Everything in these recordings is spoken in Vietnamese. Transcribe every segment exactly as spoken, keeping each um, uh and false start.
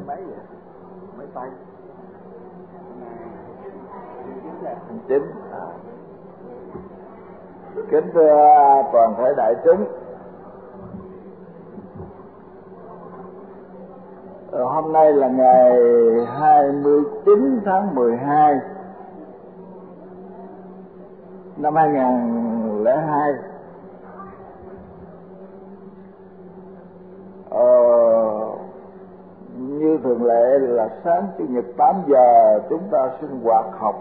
mấy vậy? Mấy tay? Chín. À. Kính thưa toàn thể đại chúng, hôm nay là ngày hai mươi chín tháng mười hai năm hai nghìn không trăm lẻ hai. Ờ, như thường lệ là sáng chủ nhật tám giờ chúng ta sinh hoạt học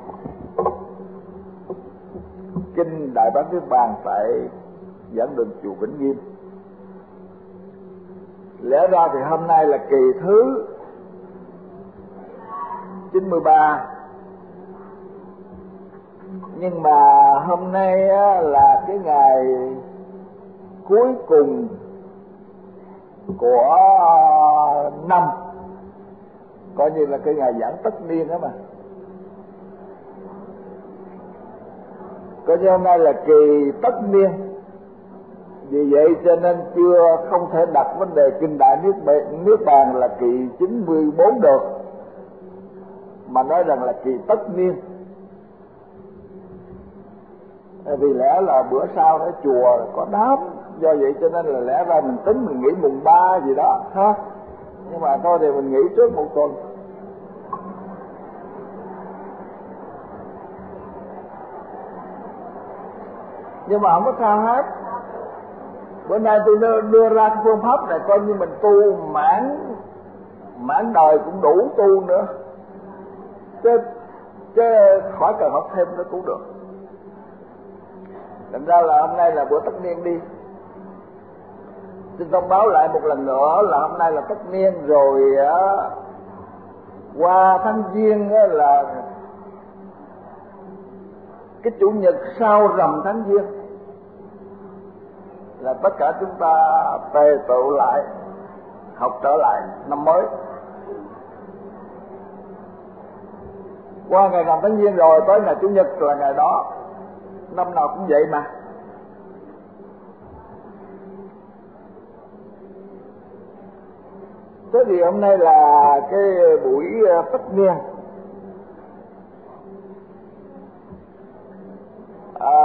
kinh Đại Bát Niết Bàn tại giảng đường chùa Vĩnh Nghiêm. Lẽ ra thì hôm nay là kỳ thứ chín mươi ba, nhưng mà hôm nay á, là cái ngày cuối cùng của năm, coi như là cái ngày giảng tất niên đó mà. Coi như hôm nay là kỳ tất niên, vì vậy cho nên chưa không thể đặt vấn đề kinh Đại Niết Bàn là kỳ chín mươi bốn được, mà nói rằng là kỳ tất niên. Vì lẽ là bữa sau ở chùa có đám, do vậy cho nên là lẽ ra mình tính mình nghỉ mùng ba gì đó ha, nhưng mà thôi thì mình nghỉ trước một tuần. Nhưng mà không có sao hết. Bữa nay tôi đưa, đưa ra cái phương pháp này coi như mình tu mãn mãn đời cũng đủ tu nữa, chứ chứ khỏi cần học thêm nữa cũng được. Thành ra là hôm nay là bữa tất niên đi. Xin thông báo lại một lần nữa là hôm nay là tất niên rồi á, qua tháng Giêng á là cái chủ nhật sau rằm tháng Giêng là tất cả chúng ta tề tựu lại học trở lại năm mới. Qua ngày rằm tháng Giêng rồi tới ngày chủ nhật là ngày đó, năm nào cũng vậy mà. Thế thì hôm nay là cái buổi tất niên. À,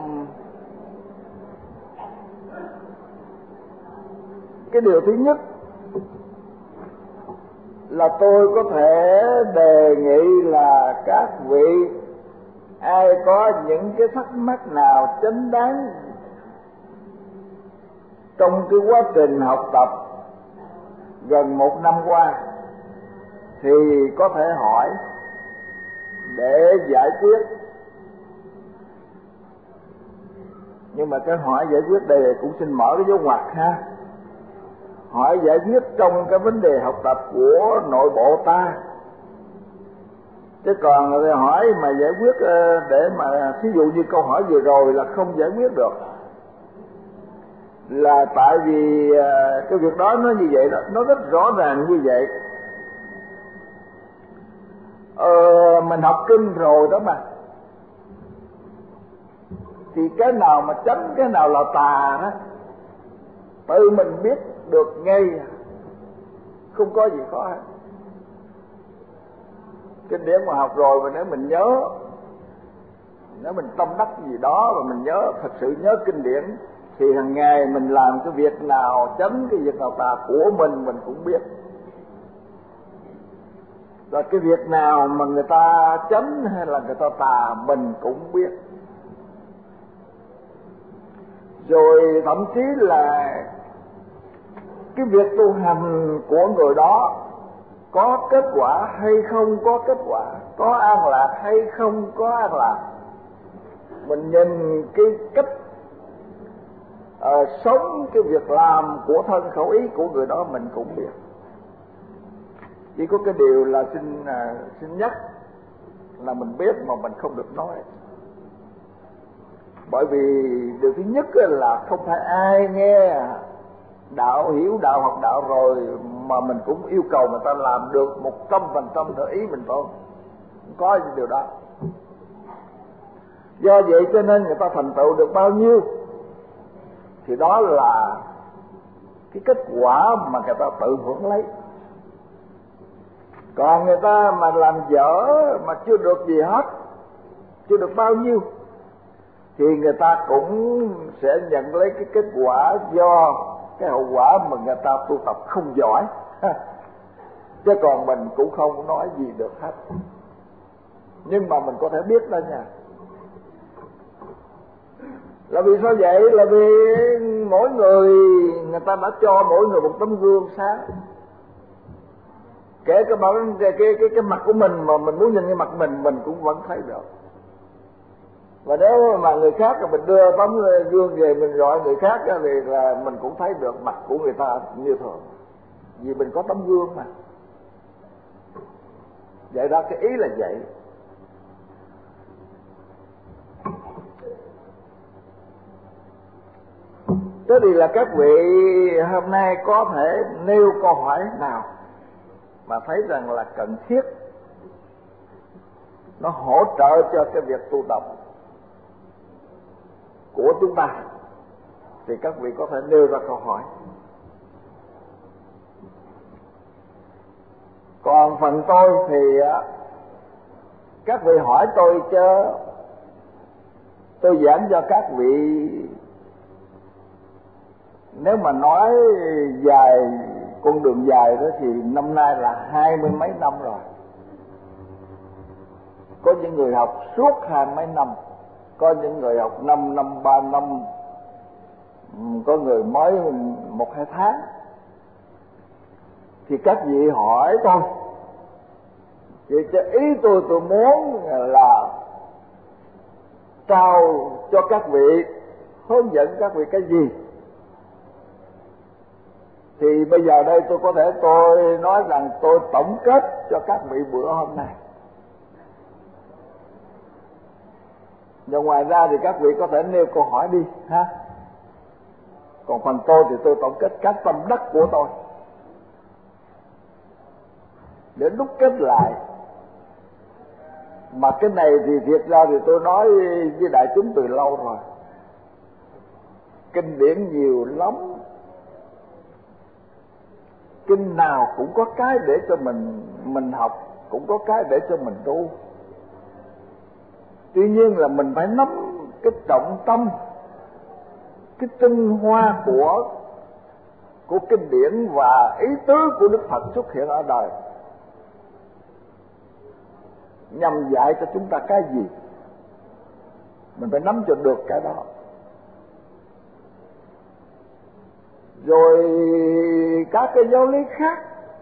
cái điều thứ nhất là tôi có thể đề nghị là các vị ai có những cái thắc mắc nào chính đáng trong cái quá trình học tập gần một năm qua thì có thể hỏi để giải quyết. Nhưng mà cái hỏi giải quyết đây cũng xin mở cái dấu ngoặc ha. Hỏi giải quyết trong cái vấn đề học tập của nội bộ ta, chứ còn thì hỏi mà giải quyết để mà thí dụ như câu hỏi vừa rồi là không giải quyết được, là tại vì cái việc đó nó như vậy đó, nó rất rõ ràng như vậy. Ờ, mình học kinh rồi đó mà, thì cái nào mà chánh, cái nào là tà đó, tự mình biết được ngay, không có gì khó hết. Kinh điển mà học rồi mà nếu mình nhớ, nếu mình tâm đắc gì đó và mình nhớ, thật sự nhớ kinh điển, thì hàng ngày mình làm cái việc nào chánh, cái việc nào tà của mình mình cũng biết. Rồi cái việc nào mà người ta chánh hay là người ta tà mình cũng biết. Rồi thậm chí là cái việc tu hành của người đó có kết quả hay không có kết quả, có an lạc hay không có an lạc, mình nhìn cái cách uh, sống, cái việc làm của thân khẩu ý của người đó mình cũng biết. Chỉ có cái điều là xin uh, xin nhắc là mình biết mà mình không được nói. Bởi vì điều thứ nhất là không phải ai nghe đạo, hiểu đạo, học đạo rồi mà mình cũng yêu cầu người ta làm được một trăm phần trăm theo ý mình thôi, không có điều đó. Do vậy cho nên người ta thành tựu được bao nhiêu thì đó là cái kết quả mà người ta tự hưởng lấy. Còn người ta mà làm dở mà chưa được gì hết, chưa được bao nhiêu, thì người ta cũng sẽ nhận lấy cái kết quả do cái hậu quả mà người ta tu tập không giỏi. Chứ còn mình cũng không nói gì được hết. Nhưng mà mình có thể biết đó nha. Là vì sao vậy? Là vì mỗi người, người ta đã cho mỗi người một tấm gương sáng. Kể cả bản cái, cái, cái, cái mặt của mình mà mình muốn nhìn cái mặt mình, mình cũng vẫn thấy được. Và nếu mà người khác mình đưa tấm gương về mình gọi người khác thì là mình cũng thấy được mặt của người ta như thường. Vì mình có tấm gương mà. Vậy đó, cái ý là vậy. Thế thì là các vị hôm nay có thể nêu câu hỏi nào mà thấy rằng là cần thiết, nó hỗ trợ cho cái việc tu tập của chúng ta, thì các vị có thể nêu ra câu hỏi. Còn phần tôi thì các vị hỏi tôi chứ tôi giảng cho các vị. Nếu mà nói dài, con đường dài đó thì năm nay là hai mươi mấy năm rồi. Có những người học suốt hai mấy năm, có những người học năm năm, ba năm, có người mới một hai tháng. Thì các vị hỏi tôi, vậy cho ý tôi tôi muốn là trao cho các vị, hướng dẫn các vị cái gì. Thì bây giờ đây tôi có thể tôi nói rằng tôi tổng kết cho các vị bữa hôm nay. Và ngoài ra thì các vị có thể nêu câu hỏi đi ha. Còn phần tôi thì tôi tổng kết các tâm đắc của tôi để đúc kết lại. Mà cái này thì thiệt ra thì tôi nói với đại chúng từ lâu rồi. Kinh điển nhiều lắm, kinh nào cũng có cái để cho mình mình học, cũng có cái để cho mình tu. Tuy nhiên là mình phải nắm cái trọng tâm, cái tinh hoa của của kinh điển và ý tứ của Đức Phật xuất hiện ở đời, nhằm dạy cho chúng ta cái gì. Mình phải nắm cho được cái đó. Rồi các cái giáo lý khác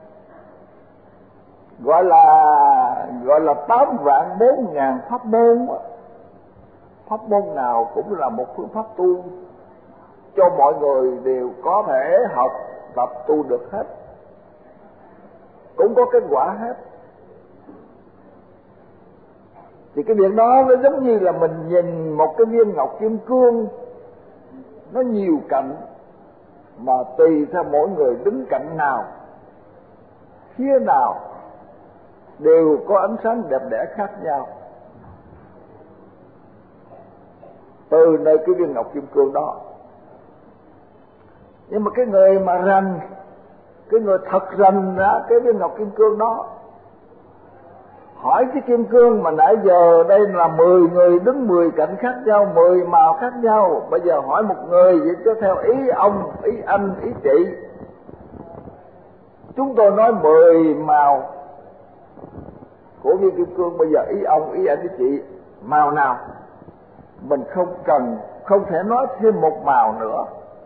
gọi là gọi là tám vạn bốn ngàn pháp môn. Pháp môn nào cũng là một phương pháp tu cho mọi người đều có thể học tập tu được hết, cũng có kết quả hết. Thì cái việc đó nó giống như là mình nhìn một cái viên ngọc kim cương, nó nhiều cạnh, mà tùy theo mỗi người đứng cạnh nào, phía nào đều có ánh sáng đẹp đẽ khác nhau. Từ nơi cái viên ngọc kim cương đó. Nhưng mà cái người mà rành, cái người thật rành ra cái viên ngọc kim cương đó, hỏi cái kim cương mà nãy giờ đây là mười người đứng mười cạnh khác nhau, mười màu khác nhau. Bây giờ hỏi một người vậy chứ theo ý ông, ý anh, ý chị, chúng tôi nói mười màu của viên kim cương. Bây giờ ý ông, ý anh, ý chị, màu nào? Mình không cần, không thể nói thêm một màu nữa,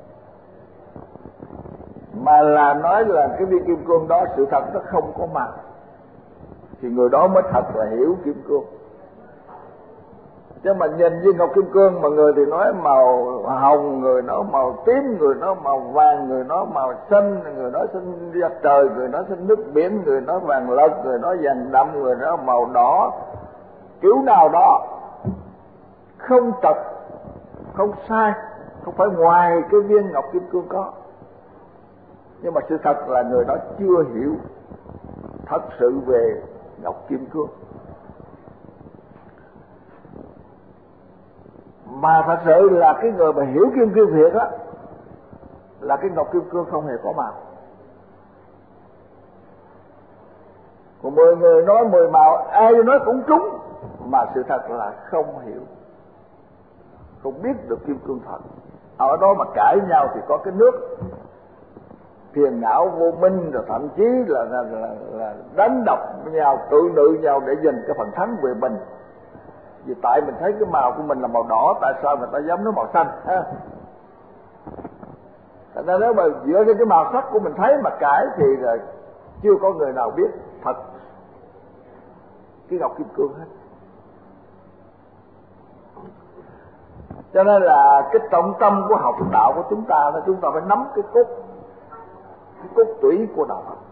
mà là nói là cái viên kim cương đó sự thật nó không có màu, thì người đó mới thật là hiểu kim cương. Chứ mà nhìn viên ngọc kim cương mà người thì nói màu hồng, người nói màu tím, người nói màu vàng, người nói màu xanh, người nói xanh da trời, người nói xanh nước biển, người nói vàng lợt, người nói vàng đậm, người nói màu đỏ, kiểu nào đó không trật, không sai, không phải ngoài cái viên ngọc kim cương có. Nhưng mà sự thật là người đó chưa hiểu thật sự về ngọc kim cương. Mà thật sự là cái người mà hiểu kim cương thiệt á, là cái ngọc kim cương không hề có màu. Còn mười người nói mười màu, ai nói cũng trúng, mà sự thật là không hiểu, không biết được kim cương thật. Ở đó mà cãi nhau thì có cái nước phiền não vô minh, rồi thậm chí là, là, là, là đánh đập với nhau, tự nữ nhau để giành cái phần thắng về mình. Vì tại mình thấy cái màu của mình là màu đỏ, tại sao người ta dám nói màu xanh ha? Thành ra nếu mà dựa trên cái màu sắc của mình thấy mà cãi thì là chưa có người nào biết thật cái ngọc kim cương hết. Cho nên là cái trọng tâm của học đạo của chúng ta là chúng ta phải nắm cái cốt, cái cốt tủy của đạo Phật.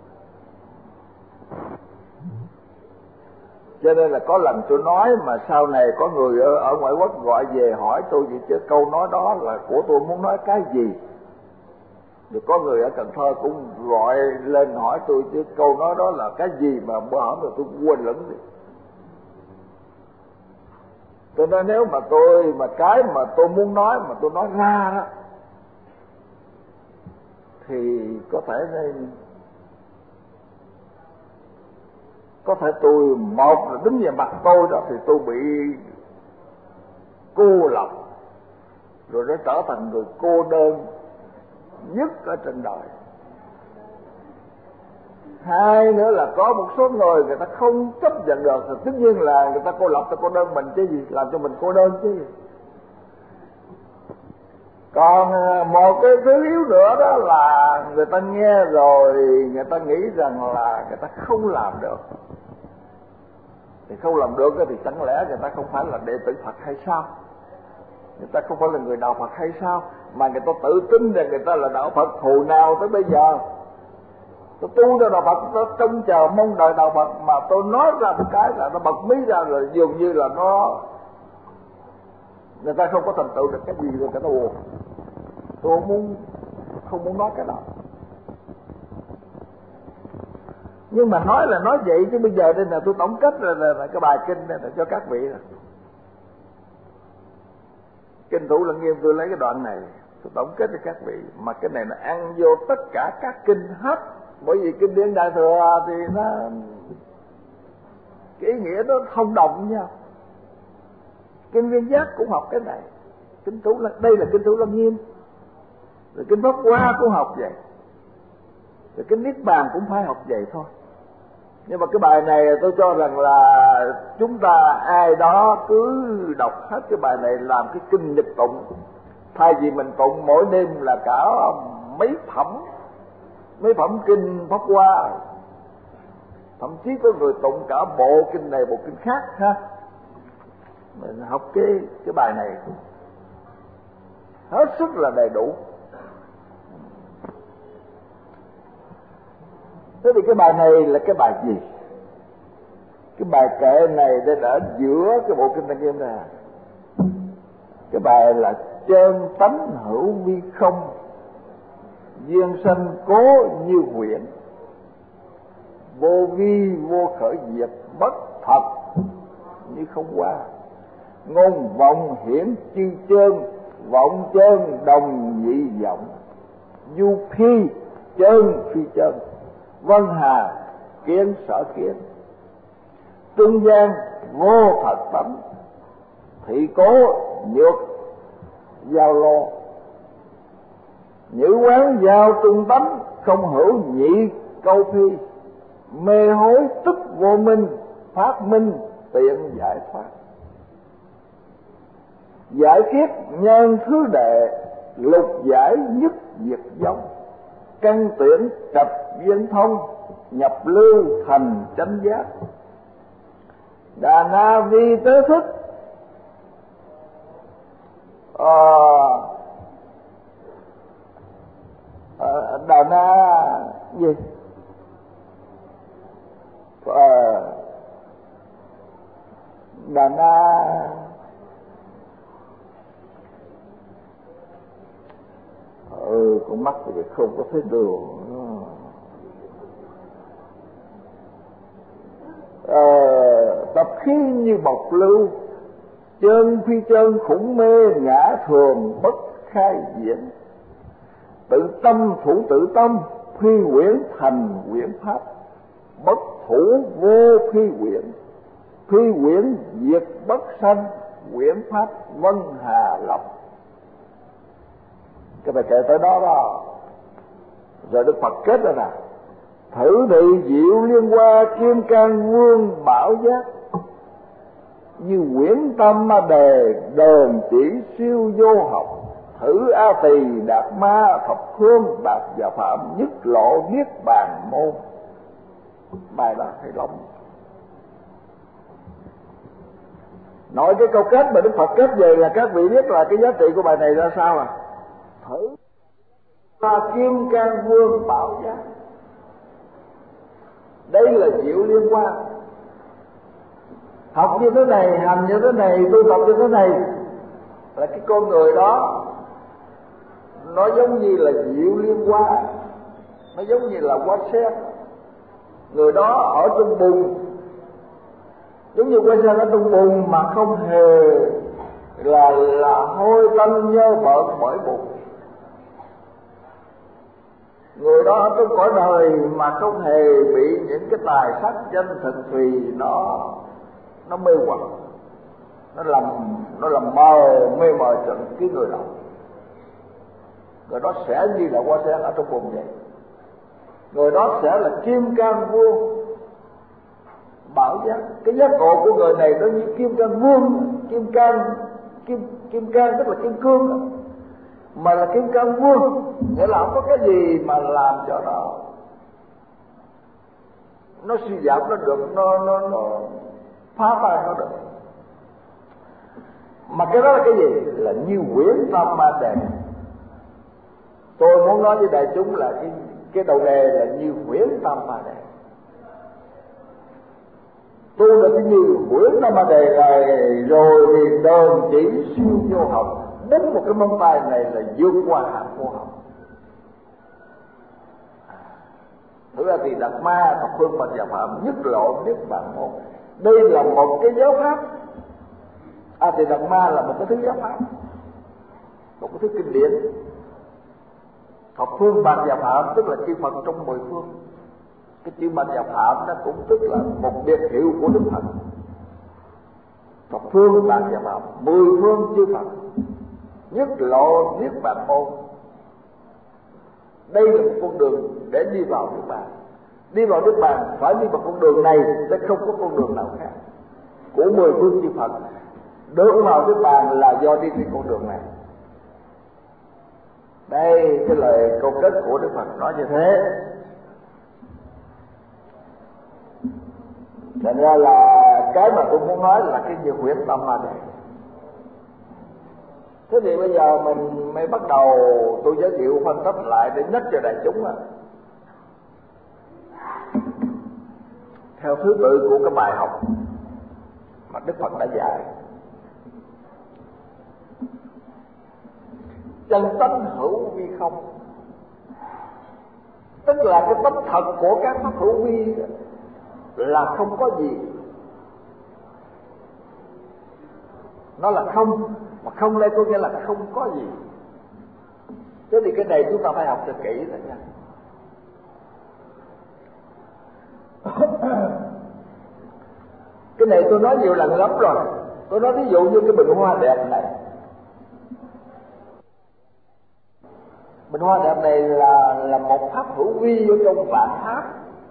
Cho nên là có lần tôi nói mà sau này có người ở, ở ngoại quốc gọi về hỏi tôi vậy chứ câu nói đó là của tôi muốn nói cái gì. Rồi có người ở Cần Thơ cũng gọi lên hỏi tôi chứ câu nói đó là cái gì mà bữa hổm rồi tôi quên lẫn đi. Cho nên nếu mà tôi mà cái mà tôi muốn nói mà tôi nói ra đó thì có thể nên có thể tôi một là đứng về mặt tôi đó thì tôi bị cô lập, rồi nó trở thành người cô đơn nhất ở trên đời. Hai nữa là có một số người người ta không chấp nhận được thì tất nhiên là người ta cô lập, ta cô đơn mình chứ gì, làm cho mình cô đơn chứ gì. Còn một cái thứ yếu nữa đó là người ta nghe rồi người ta nghĩ rằng là người ta không làm được. Thì không làm được thì chẳng lẽ người ta không phải là đệ tử Phật hay sao? Người ta không phải là người đạo Phật hay sao? Mà người ta tự tin rằng người ta là đạo Phật hồi nào tới bây giờ. Tôi tu cho đạo Phật, tôi trông chờ mong đợi đạo Phật, mà tôi nói ra một cái là nó bật mí ra rồi dường như là nó người ta không có thành tựu được cái gì rồi người ta buồn. Tôi không muốn không muốn nói cái đó. Nhưng mà nói là nói vậy chứ bây giờ đây là tôi tổng kết rồi là, là cái bài kinh này là cho các vị rồi. Kinh Thủ Lăng Nghiêm tôi lấy cái đoạn này tôi tổng kết cho các vị, mà cái này nó ăn vô tất cả các kinh hết. Bởi vì kinh Điển Đại Thừa thì nó cái ý nghĩa nó thông đồng với nhau. Kinh Viên Giác cũng học cái này, kinh Thủ Lăng, đây là kinh Thủ Lăng Nghiêm, rồi kinh Pháp Hoa cũng học vậy, rồi kinh Niết Bàn cũng phải học vậy thôi. Nhưng mà cái bài này tôi cho rằng là chúng ta ai đó cứ đọc hết cái bài này làm cái kinh nhật tụng, thay vì mình tụng mỗi đêm là cả mấy phẩm mấy phẩm kinh Pháp Hoa, thậm chí có người tụng cả bộ kinh này bộ kinh khác ha. Mình học cái cái bài này hết sức là đầy đủ. Thế thì cái bài này là cái bài gì? Cái bài kệ này đã ở giữa cái bộ kinh Lăng Nghiêm này. Cái bài là chân tánh hữu vi không, duyên sanh cố như huyễn, vô vi vô khởi diệt, bất thật như không qua, ngôn vọng hiển chi chơn, vọng chơn đồng nhị vọng, du phi chơn phi chơn, vân hà kiến sở kiến, trung gian vô thật tánh, thị cố nhược giao lô, nhữ quán giao trung tánh, không hữu nhị câu phi, mê hối tức vô minh, phát minh tiện giải thoát, giải kiết nhân thứ đệ, lục giải nhất diệt giống, căn tuyển trạch viên thông, nhập lưu thành chánh giác, đà na vi tế thức, à, à, đà na gì à, đà na ừ con mắt thì không có thấy đường. À, tập khí như bọc lưu, chân phi chân khủng mê, ngã thường bất khai diễn, tự tâm thủ tự tâm, phi quyển thành quyển pháp, bất thủ vô phi quyển, phi quyển diệt bất sanh, quyển pháp vân hà lập. Cái bài kệ tới đó đó. Rồi Đức Phật kết ra nè: thử thị diệu liên hoa, kim cang vương bảo giác, như quyển tâm ma đề, đờn chỉ siêu vô học. Thử A Tỳ Đạt Ma, thập phương bạc và phạm, nhất lộ niết bàn môn. Bài đó hay lắm. Nói cái câu kết mà Đức Phật kết về là các vị biết là cái giá trị của bài này ra sao à? Thử là kim cang vương bảo giác. Đây là diệu liên hoa. Học như thế này, hành như thế này, tu tập như thế này, là cái con người đó nó giống như là diệu liên hoa, nó giống như là hoa sen. Người đó ở trong bùn, giống như hoa sen ở trong bùn mà không hề là là hôi tanh nhơ bợn bởi bùn. Người đó ở trong cõi đời mà không hề bị những cái tài sắc danh thực thùy nó nó mê hoặc, nó làm nó làm mờ mê mờ trận cái người đó. Người đó sẽ như là hoa sen ở trong bùn vậy. Người đó sẽ là kim cang vương bảo giác. Cái giác ngộ của người này nó như kim cang vương, kim cang kim kim cang tức là kim cương, mà là kim cang vương, nghĩa là không có cái gì mà làm cho nó nó suy giảm nó được, nó nó nó phá tan nó được. Mà cái đó là cái gì? Là như quyển tâm ma đề. Tôi muốn nói với đại chúng là cái cái đầu đề là như quyển tâm ma đề. Tu được cái như quyển tâm ma đề này rồi thì đơn chỉ siêu vô học. Đúng một cái móng tay này là vượt qua hạt vô học. Thực ra thì Đạt Ma, thập phương Phật và phạm, nhất lộ niết bàn môn. Đây là một cái giáo pháp. A Tỳ Đạt Ma là một cái thứ giáo pháp, một cái thứ kinh điển. Thập phương Bạch và Phạm tức là chư Phật trong mười phương. Cái chữ Bạch và Phạm nó cũng tức là một biệt hiệu của Đức Phật. Thập phương Bạch và Phạm, mười phương chư Phật, nhất lộ niết bàn môn. Đây là một con đường để đi vào Niết Bàn. Đi vào Niết Bàn phải đi vào con đường này, sẽ không có con đường nào khác của mười phương chư Phật. Được vào Niết Bàn là do đi trên con đường này. Đây cái lời câu kết của Đức Phật nói như thế. Thành ra là cái mà tôi muốn nói là cái nhiều quyển tâm ma đề. Thế thì bây giờ mình mới bắt đầu tôi giới thiệu phân tích lại để nhắc cho đại chúng à. Theo thứ tự của cái bài học mà Đức Phật đã dạy. Chân tánh hữu vi không, tức là cái tánh thật của các pháp hữu vi là không có gì. Nó là không, mà không đây có nghĩa là không có gì. Thế thì cái này chúng ta phải học cho kỹ rồi nha. Cái này tôi nói nhiều lần lắm rồi. Tôi nói ví dụ như cái bình hoa đẹp này. Bình hoa đẹp này là là một pháp hữu vi ở trong vạn pháp.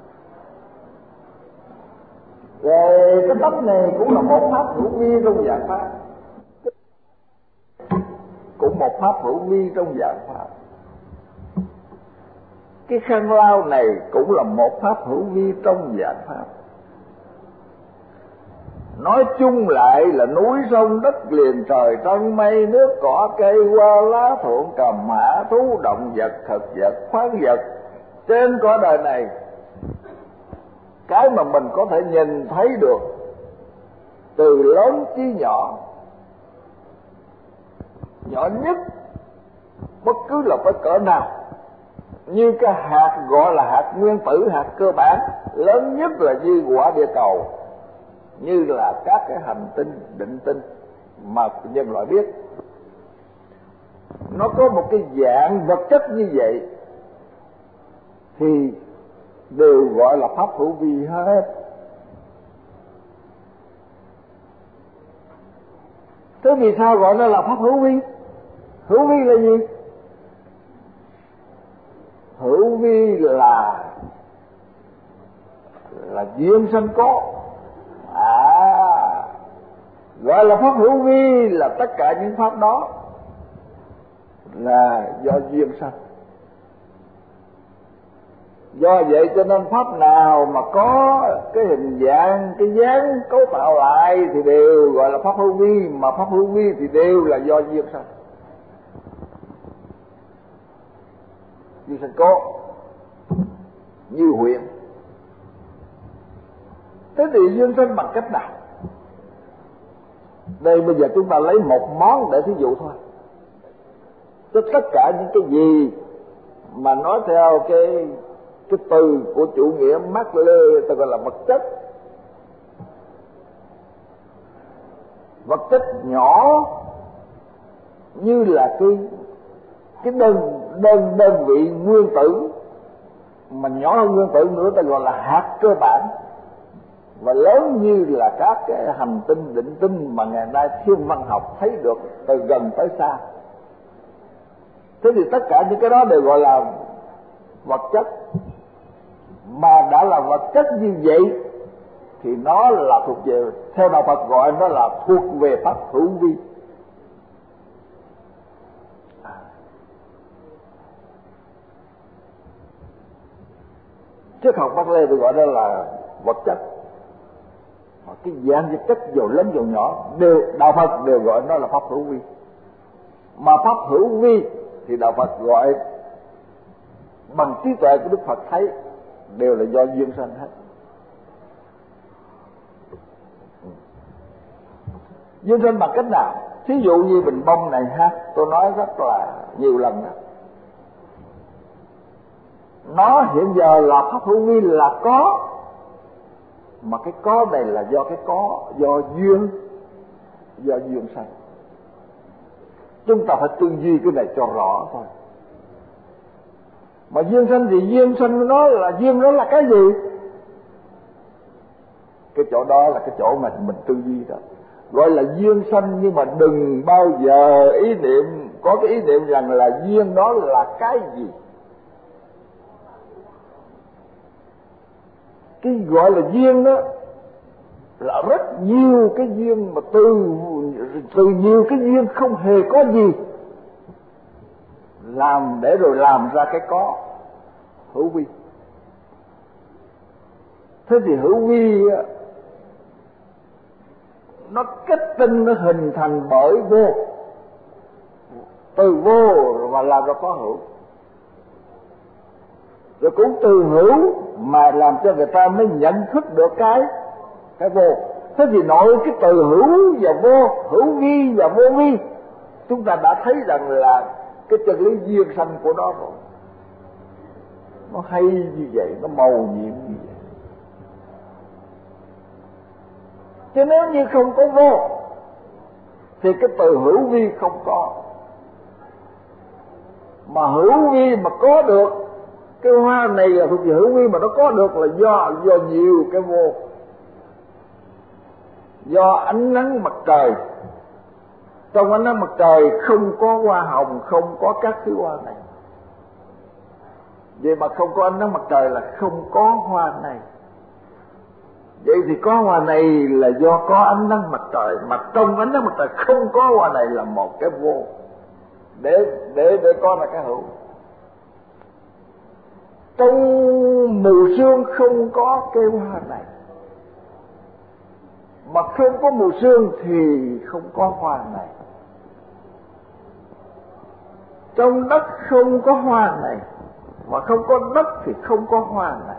Rồi cái tóc này cũng là một pháp hữu vi trong vạn pháp. Cũng một pháp hữu vi trong vạn pháp. Cái khăn lau này cũng là một pháp hữu vi trong vạn pháp. Nói chung lại là núi sông đất liền trời trăng mây nước cỏ cây hoa lá thuận cầm mã thú động vật thực vật khoáng vật trên cõi đời này, cái mà mình có thể nhìn thấy được từ lớn chí nhỏ, nhỏ nhất bất cứ là cái cỡ nào, như cái hạt gọi là hạt nguyên tử, hạt cơ bản, lớn nhất là như quả địa cầu, như là các cái hành tinh định tinh mà nhân loại biết. Nó có một cái dạng vật chất như vậy thì đều gọi là pháp hữu vi hết. Thế vì sao gọi nó là pháp hữu vi? Hữu vi là gì? Hữu vi là là duyên sanh có. À, gọi là pháp hữu vi là tất cả những pháp đó là do duyên sanh. Do vậy cho nên pháp nào mà có cái hình dạng, cái dáng cấu tạo lại thì đều gọi là pháp hữu vi, mà pháp hữu vi thì đều là do duyên sanh. Duyên sanh có như huyện. Thế thì duyên sanh bằng cách nào? Đây bây giờ chúng ta lấy một món để thí dụ thôi. Cho tất cả những cái gì mà nói theo cái cái từ của chủ nghĩa Mác Lê ta gọi là vật chất. Vật chất nhỏ như là cái cái đơn đơn đơn vị nguyên tử, mà nhỏ hơn nguyên tử nữa ta gọi là hạt cơ bản, và lớn như là các cái hành tinh định tinh mà ngày nay thiên văn học thấy được từ gần tới xa. Thế thì tất cả những cái đó đều gọi là vật chất. Mà đã là vật chất như vậy thì nó là thuộc về, theo đạo Phật gọi nó là thuộc về pháp hữu vi. Triết học Mác Lê tôi gọi đó là vật chất. Cái dạng vật chất dầu lớn dầu nhỏ đều đạo Phật đều gọi nó là pháp hữu vi. Mà pháp hữu vi thì đạo Phật gọi bằng trí tuệ của Đức Phật thấy đều là do duyên sanh hết. Duyên sanh bằng cách nào? Thí dụ như bình bông này ha, tôi nói rất là nhiều lần đó. Nó hiện giờ là pháp hữu vi là có, mà cái có này là do cái có, do duyên, do duyên sanh. Chúng ta phải tư duy cái này cho rõ thôi. Mà duyên sanh thì duyên sanh nó là duyên, nó là cái gì? Cái chỗ đó là cái chỗ mà mình tư duy đó. Gọi là duyên sanh, nhưng mà đừng bao giờ ý niệm có cái ý niệm rằng là duyên đó là cái gì. Cái gọi là duyên đó là rất nhiều cái duyên, mà từ từ nhiều cái duyên không hề có gì làm để rồi làm ra cái có hữu vi. Thế thì hữu vi nó kết tinh, nó hình thành bởi vô, từ vô mà làm ra có hữu, rồi cũng từ hữu mà làm cho người ta mới nhận thức được cái cái vô. Thế thì nội cái từ hữu và vô, hữu vi và vô vi, chúng ta đã thấy rằng là cái chân lý duyên sanh của nó rồi. Nó hay như vậy, nó màu nhiệm như vậy. Chứ nếu như không có vô thì cái từ hữu vi không có. Mà hữu vi mà có được, cái hoa này là thuộc về hữu vi, mà nó có được là do do nhiều cái vô. Do ánh nắng mặt trời, trong ánh nắng mặt trời không có hoa hồng, không có các thứ hoa này. Vậy mà không có ánh nắng mặt trời là không có hoa này. Vậy thì có hoa này là do có ánh nắng mặt trời, mà trong ánh nắng mặt trời không có hoa này là một cái vô, để để để có là cái hữu. Trong mù sương không có cái hoa này, mà không có mù sương thì không có hoa này. Trong đất không có hoa này, mà không có đất thì không có hoa này.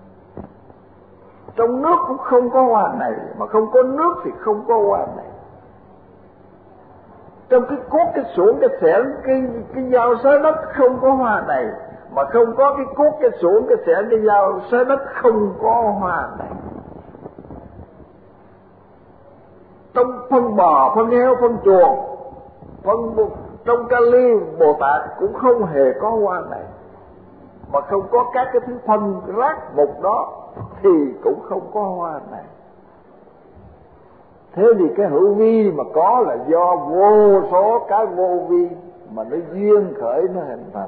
Trong nước cũng không có hoa này, mà không có nước thì không có hoa này. Trong cái cốt, cái xuồng, cái xẻng, cái cái dao xới đất không có hoa này, mà không có cái cốt, cái xuồng, cái xẻng, cái dao xới đất không có hoa này. Trong phân bò, phân heo, phân chuồng, phân trong kali Bồ Tát cũng không hề có hoa này. mà không có các cái thứ phân rác mục đó thì cũng không có hoa này. Thế thì cái hữu vi mà có là do vô số cái vô vi mà nó duyên khởi nó hình thành.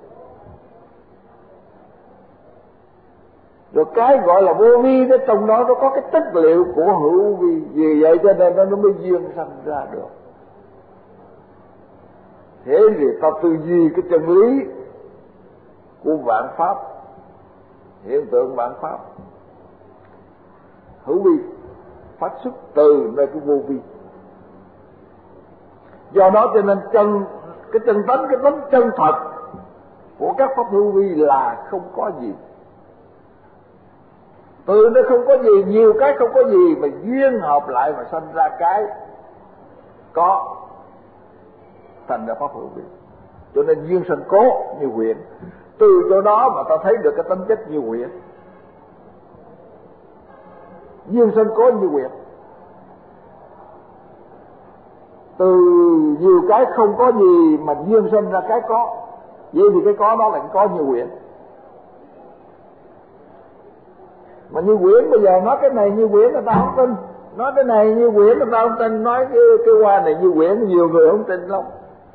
Rồi cái gọi là vô vi đó, trong đó nó có cái tích liệu của hữu vi. Vì vậy cho nên nó mới duyên sanh ra được. Thế thì ta tư duy cái chân lý của vạn pháp, hiện tượng vạn pháp hữu vi phát xuất từ nơi cái vô vi. Do đó cho nên chân cái chân tánh, cái tánh chân thật của các pháp hữu vi là không có gì. Từ nó không có gì, nhiều cái không có gì mà duyên hợp lại mà sanh ra cái có, thành ra pháp hữu vi. Cho nên duyên sanh cố như quyển. Từ chỗ đó mà ta thấy được cái tính chất như quyển. Duyên sanh cố như quyển. Từ nhiều cái không có gì mà duyên sanh ra cái có. Vậy thì cái có đó là có như quyển. Mà như quyển bây giờ nói cái này như quyển người ta không tin, nói cái này như quyển người ta không tin, nói cái, cái hoa này như quyển nhiều người không tin lắm.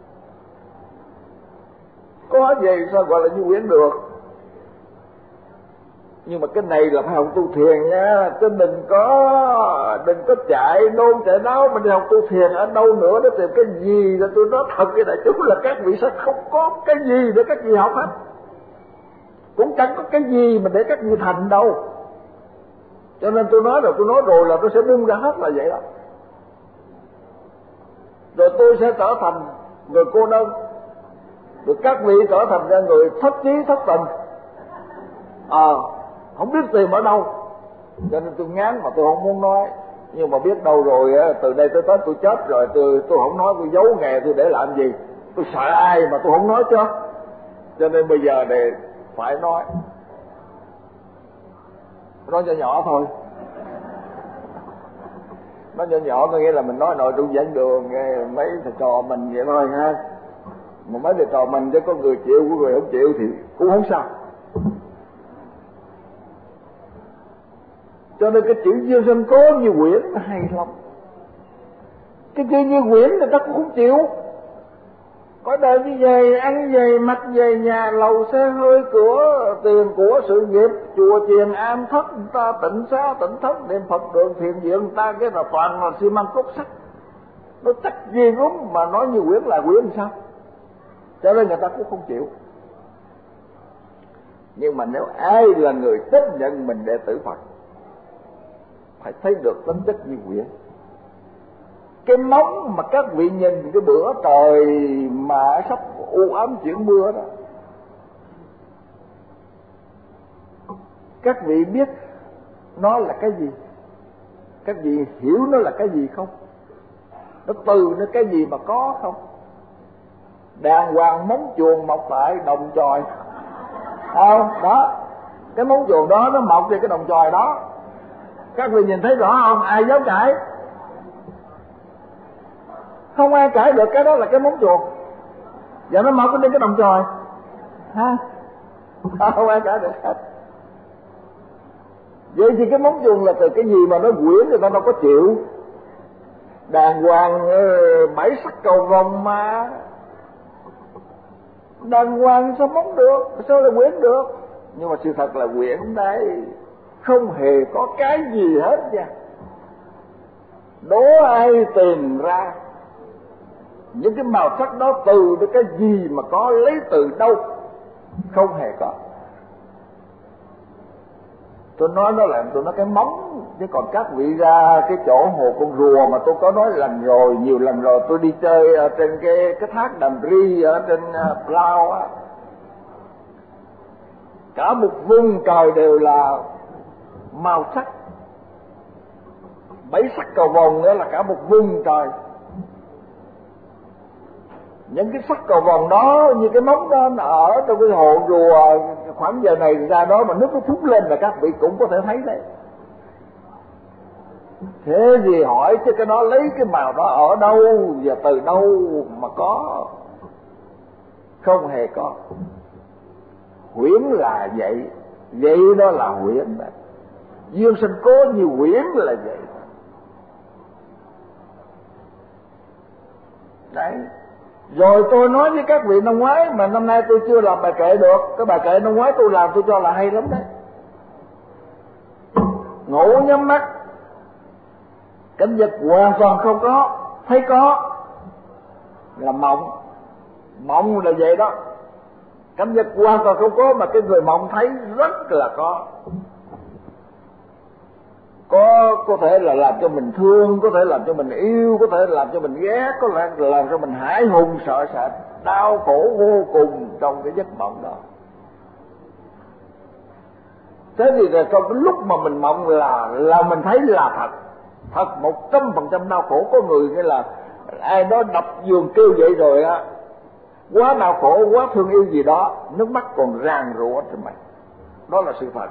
Có vậy sao gọi là như quyển được? Nhưng mà cái này là phải học tu thiền nha, chứ đừng có đừng có chạy nôn chạy náo mà đi học tu thiền ở đâu nữa để tìm cái gì. Là tôi nói thật cái đại chúng là các vị sẽ không có cái gì để các vị học hết, cũng chẳng có cái gì mà để các vị thành đâu. Cho nên tôi nói rồi, tôi nói rồi là tôi sẽ bung ra hết là vậy đó. Rồi tôi sẽ trở thành người cô đơn, rồi các vị trở thành ra người thất trí thất tình, à, không biết tìm ở đâu. Cho nên tôi ngán mà tôi không muốn nói. Nhưng mà biết đâu rồi từ đây tới Tết tôi chết rồi, tôi tôi không nói, tôi giấu nghề tôi để làm gì? Tôi sợ ai mà tôi không nói chứ. Cho nên bây giờ này phải nói. Nói nhỏ nhỏ thôi. Nói nhỏ nhỏ có nghĩa là mình nói nội trung dẫn đường mấy thầy trò mình vậy thôi ha. Mà mấy thầy trò mình chứ có người chịu, có người không chịu thì cũng không sao. Cho nên cái chữ duyên sanh cố như quyển nó hay lắm. Cái chữ như quyển người ta cũng không chịu. Có đời như vậy, ăn vậy, mặc vậy, nhà lầu xe hơi, cửa tiền của sự nghiệp, chùa chiền am thất, người ta tịnh xá tịnh thất, niệm Phật đường thiền viện, người ta cái là toàn là xi măng cốt sắt. Nó chắc gì lắm mà nói như quyển là quyển làm sao? Cho nên người ta cũng không chịu. Nhưng mà nếu ai là người chấp nhận mình đệ tử Phật, phải thấy được tính chất như quyển. Cái nóng mà các vị nhìn cái bữa trời mà sắp u ám chuyển mưa đó, các vị biết nó là cái gì? Các vị hiểu nó là cái gì không? Nó từ nó cái gì mà có không? Đàng hoàng móng chuồng mọc tại đồng chòi, không? Đó, cái móng chuồng đó nó mọc về cái đồng chòi đó. Các vị nhìn thấy rõ không? Ai dám cãi? Không ai cãi được, cái đó là cái móng chuồng. Và nó mọc lên cái đồng chòi ha, không ai cãi được hết. Vậy thì cái móng chuồng là từ cái gì mà nó quyển, người ta đâu có chịu. Đàng hoàng bảy sắc cầu vồng mà, đàng hoàng sao móng được, sao lại quyển được? Nhưng mà sự thật là quyển đấy, không hề có cái gì hết nha. Đố ai tìm ra những cái màu sắc đó từ cái gì mà có, lấy từ đâu? Không hề có. Tôi nói nó làm tôi nói cái móng, chứ còn các vị ra cái chỗ hồ con rùa mà tôi có nói lần rồi, nhiều lần rồi, tôi đi chơi ở trên cái cái thác Đàm Ri ở trên Plau á, cả một vùng trời đều là màu sắc, bảy sắc cầu vồng nữa là cả một vùng trời. Những cái sắc cầu vồng đó như cái móng đó nó ở trong cái hồ rùa, khoảng giờ này ra đó mà nước nó phút lên là các vị cũng có thể thấy đấy. Thế thì hỏi chứ cái đó lấy cái màu đó ở đâu và từ đâu mà có? Không hề có. huyễn là vậy, vậy đó là huyễn đấy. Duyên sinh cố như huyễn là vậy đấy. Rồi tôi nói với các vị năm ngoái mà năm nay tôi chưa làm bài kệ được. Cái bài kệ năm ngoái tôi làm tôi cho là hay lắm đấy. Ngủ nhắm mắt, cảnh vật hoàn toàn không có, thấy có là mộng. Mộng là vậy đó. Cảnh vật hoàn toàn không có mà cái người mộng thấy rất là có. Có có thể là làm cho mình thương, có thể làm cho mình yêu, có thể làm cho mình ghét, có thể là làm cho mình hãi hùng sợ sệt, đau khổ vô cùng trong cái giấc mộng đó. Thế thì là trong cái lúc mà mình mộng là là mình thấy là thật, thật một trăm phần trăm đau khổ. Có người như là ai đó đập giường kêu vậy rồi á, quá đau khổ, quá thương yêu gì đó, nước mắt còn ràn rụa trên mặt. Đó là sự thật.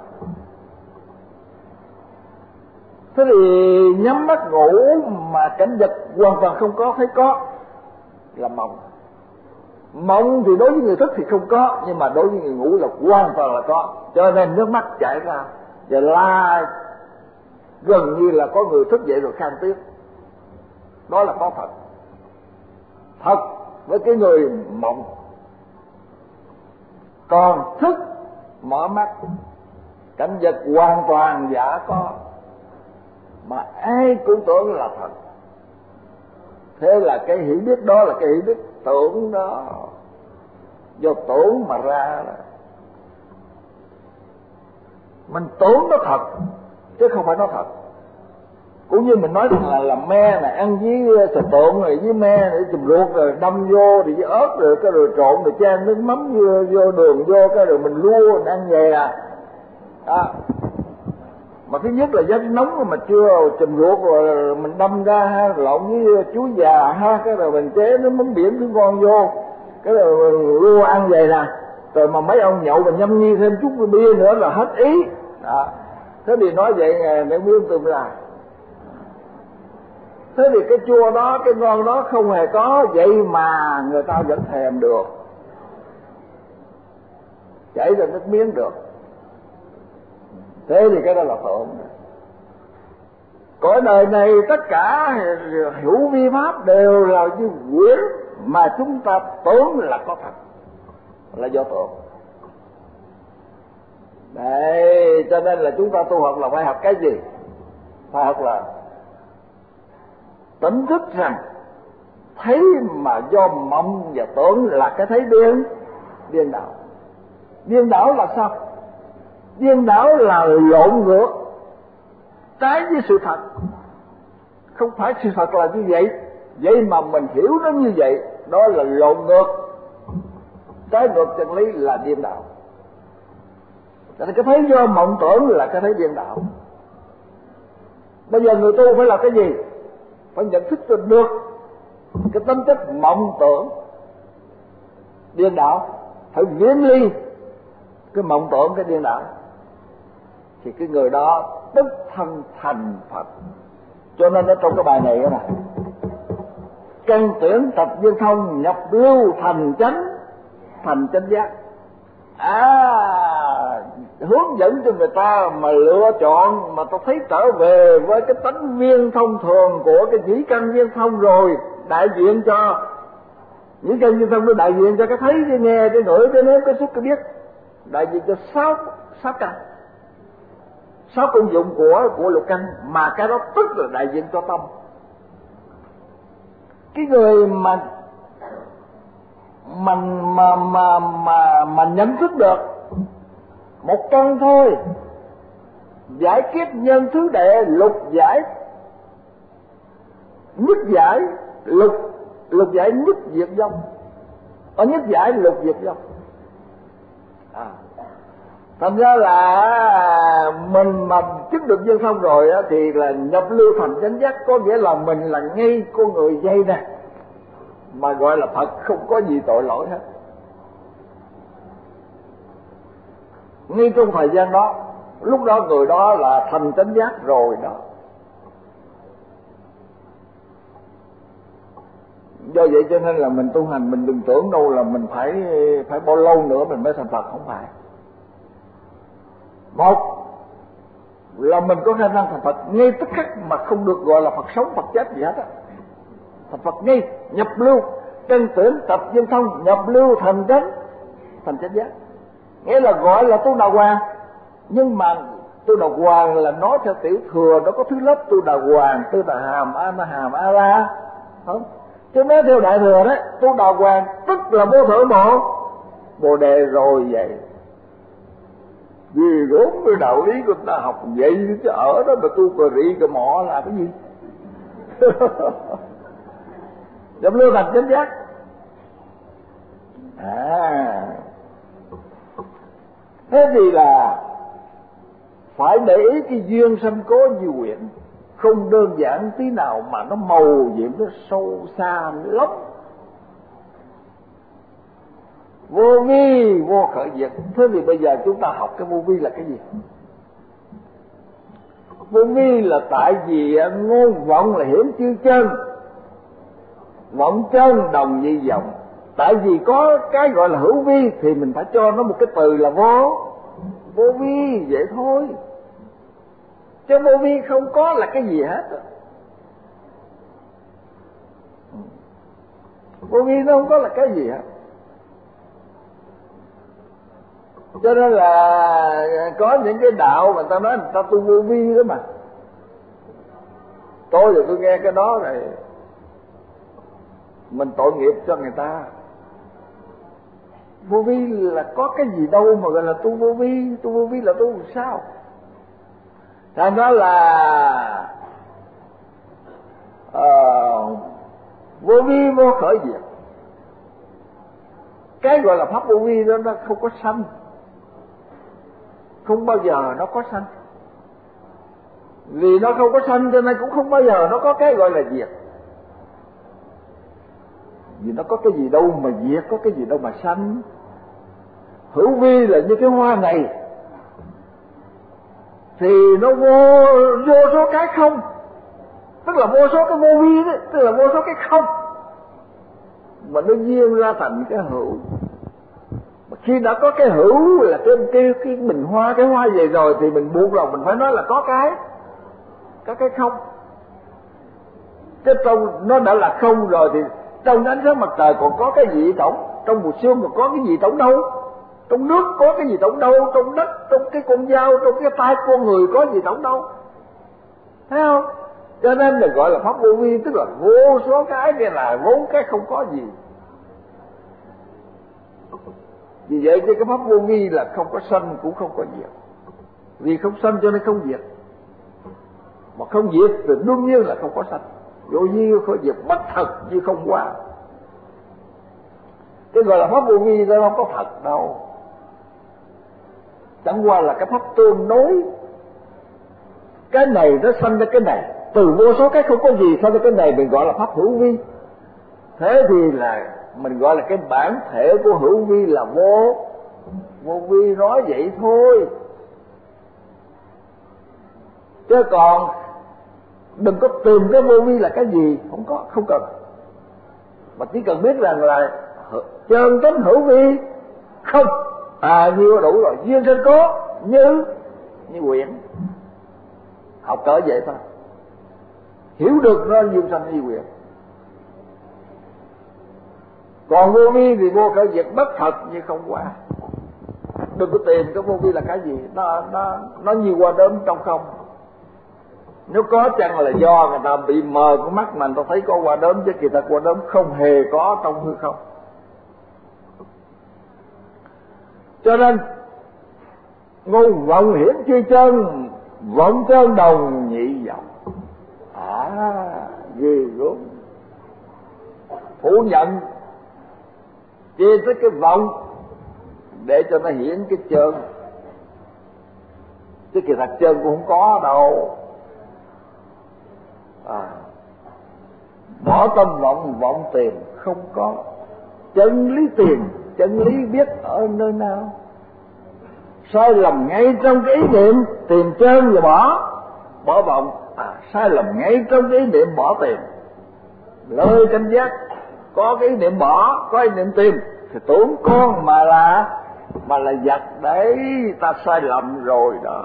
Thế thì nhắm mắt ngủ mà cảnh vật hoàn toàn không có, thấy có là mộng. Mộng thì đối với người thức thì không có, nhưng mà đối với người ngủ là hoàn toàn là có. Cho nên nước mắt chảy ra và la gần như là có người thức dậy rồi khan tiếng. Đó là có thật. Thật với cái người mộng. Còn thức mở mắt, cảnh vật hoàn toàn giả có mà ai cũng tưởng là thật. Thế là cái hiểu biết đó là cái hiểu biết tưởng đó, do tưởng mà ra đó. Mình tưởng nó thật chứ không phải nó thật. Cũng như mình nói rằng là làm me này, ăn với sờ tượng rồi với me để chùm ruột rồi đâm vô rồi với ớt rồi cái rồi trộn rồi chan nước mắm vô, vô đường vô cái rồi mình lua mình ăn về à. À mà thứ nhất là giá nóng mà chưa chùm ruột rồi mình đâm ra ha, lộn với chuối già ha, cái rồi mình chế nước mắm biển thứ con vô, cái rồi mình lua ăn về nè. Rồi mà mấy ông nhậu mình nhâm nhi thêm chút bia nữa là hết ý đó. Thế thì nói vậy để biết tùm là. Thế thì cái chua đó, cái ngon đó không hề có, vậy mà người ta vẫn thèm được, chảy ra nước miếng được. Thế thì cái đó là tưởng. Cõi đời này tất cả hữu vi pháp đều là như quyển mà chúng ta tưởng là có thật, là do tưởng. Đấy, cho nên là chúng ta tu học là phải học cái gì? Phải học là tỉnh thức rằng thấy mà do mộng và tưởng là cái thấy điên, điên đảo. Điên đảo là sao? Điên đảo là lộn ngược, trái với sự thật. Không phải sự thật là như vậy, vậy mà mình hiểu nó như vậy, đó là lộn ngược, trái ngược chân lý là điên đảo. Cho nên cái thấy do mộng tưởng là cái thấy điên đảo. Bây giờ người tu phải là cái gì? Phải nhận thức được cái tính chất mộng tưởng điên đảo, phải viễn ly cái mộng tưởng cái điên đảo, thì cái người đó tức thân thành Phật. Cho nên ở trong cái bài này nè, căn tuyển tập viên thông, nhập lưu thành chánh, thành chánh giác. À, hướng dẫn cho người ta mà lựa chọn, mà ta thấy trở về với cái tánh viên thông thường của cái nhĩ căn viên thông rồi, đại diện cho nhĩ căn viên thông, nó đại diện cho cái thấy, cái nghe, cái ngửi, cái nếm, cái xúc, cái biết, đại diện cho sáu sáu căn, sáu công dụng của của lục căn, mà cái đó tức là đại diện cho tâm. Cái người mà mình mà mà mà mà nhận thức được một căn thôi, giải kiếp nhân thứ đệ, lục giải nhất giải, lục lục giải nhất diệt vong, ở nhất giải lục diệt vong. À, thành ra là mình mà chứng được viên thông rồi á, thì là nhập lưu thành chánh giác, có nghĩa là mình là ngay con người dây nè, mà gọi là Phật, không có gì tội lỗi hết. Ngay trong thời gian đó, lúc đó người đó là thành chánh giác rồi đó. Do vậy cho nên là mình tu hành, mình đừng tưởng đâu là mình phải phải bao lâu nữa mình mới thành Phật, không phải. Một là mình có khả năng thành Phật ngay tức khắc mà không được gọi là Phật sống Phật chết gì hết á. Thành Phật ngay, nhập lưu chân tưởng tập viên thông, nhập lưu thành chánh, thành chánh giác. Nghĩa là gọi là tu đà hoàng, nhưng mà tu đà hoàng là nói theo tiểu thừa, nó có thứ lớp tu đà hoàng, tu đà hàm, a na hàm, a la, không? Chứ nói theo đại thừa đấy, tu đà hoàng tức là vô thở bộ bồ đề rồi vậy. Vì gốm cái đạo lý của ta học vậy chứ ở đó mà tu cờ rị cờ mọ là cái gì? Nhập lưu thành chánh giác. À, thế thì là phải để ý cái duyên sanh có nhiều quyển, không đơn giản tí nào mà nó màu nhiệm, nó sâu xa lắm. Vô vi vô khởi diệt. Thế thì bây giờ chúng ta học cái vô vi là cái gì? Vô vi là tại vì ngôn vọng là hiển chư chân, vọng chân đồng như vọng. Tại vì có cái gọi là hữu vi thì mình phải cho nó một cái từ là vô vô vi vậy thôi. Chứ vô vi không có là cái gì hết. Vô vi nó không có là cái gì hết. Cho nên là có những cái đạo mà ta nói người ta tu vô vi đó mà. Tôi rồi tôi nghe cái đó này mình tội nghiệp cho người ta. Vô vi là có cái gì đâu mà gọi là tu vô vi. Tu vô vi là tu sao? Thành đó là uh, vô vi vô khởi diệt. Cái gọi là pháp vô vi đó nó không có sanh, không bao giờ nó có sanh. Vì nó không có sanh cho nên cũng không bao giờ nó có cái gọi là diệt. Vì nó có cái gì đâu mà diệt, có cái gì đâu mà sanh. Hữu vi là như cái hoa này thì nó vô vô số cái không, tức là vô số cái vô vi đấy, tức là vô số cái không mà nó duyên ra thành cái hữu. Mà khi đã có cái hữu là cái cái cái bình hoa, cái hoa vậy rồi thì mình buộc lòng mình phải nói là có cái có cái không. Chứ trong nó đã là không rồi thì trong ánh sáng mặt trời còn có cái gì tổng, trong mùa sương còn có cái gì tổng đâu, trong nước có cái gì tổng đâu, trong đất, trong cái con dao, trong cái tay con người có gì tổng đâu, thấy không? Cho nên là gọi là pháp vô vi, tức là vô số cái kia là vốn cái không có gì. Vì vậy thì cái pháp vô vi là không có sanh cũng không có diệt. Vì không sanh cho nên không diệt, mà không diệt thì đương nhiên là không có sanh. Vô vi không diệt, bất thật như không qua. Cái gọi là pháp vô vi đó không có thật đâu, chẳng qua là cái pháp tương đối. Cái này nó sanh ra cái này, từ vô số cái không có gì sanh ra cái này, mình gọi là pháp hữu vi. Thế thì là mình gọi là cái bản thể của hữu vi là vô vô vi, nói vậy thôi. Chứ còn đừng có tìm cái vô vi là cái gì, không có, không cần. Mà chỉ cần biết rằng là chân tánh hữu vi không, à như đủ rồi. Duyên sinh có như như quyển, học cỡ vậy thôi, hiểu được nó duyên sanh như quyển. Còn vô vi thì vô khởi diệt, bất thật như không qua. Đừng có tìm cái vô vi là cái gì, nó nó nó như qua đốm trong không. Nếu có chăng là do người ta bị mờ con mắt mà người ta thấy có qua đốm, chứ kỳ thật qua đốm không hề có trong hư không. Cho nên ngôn vọng hiển chi chân, vọng chân đồng nhị vọng. À ghê gớm. Phủ nhận chia tới cái vọng để cho nó hiển cái chân, chứ kỳ thật chân cũng không có đâu. À, bỏ tâm vọng, vọng tìm không có. Chân lý tìm, chân lý biết ở nơi nào. Sai lầm ngay trong cái ý niệm tìm chân và bỏ bỏ vọng. À, sai lầm ngay trong cái ý niệm bỏ tìm. Lời chánh giác có cái ý niệm bỏ, có ý niệm tìm thì tưởng con mà là mà là vật đấy, ta sai lầm rồi đó.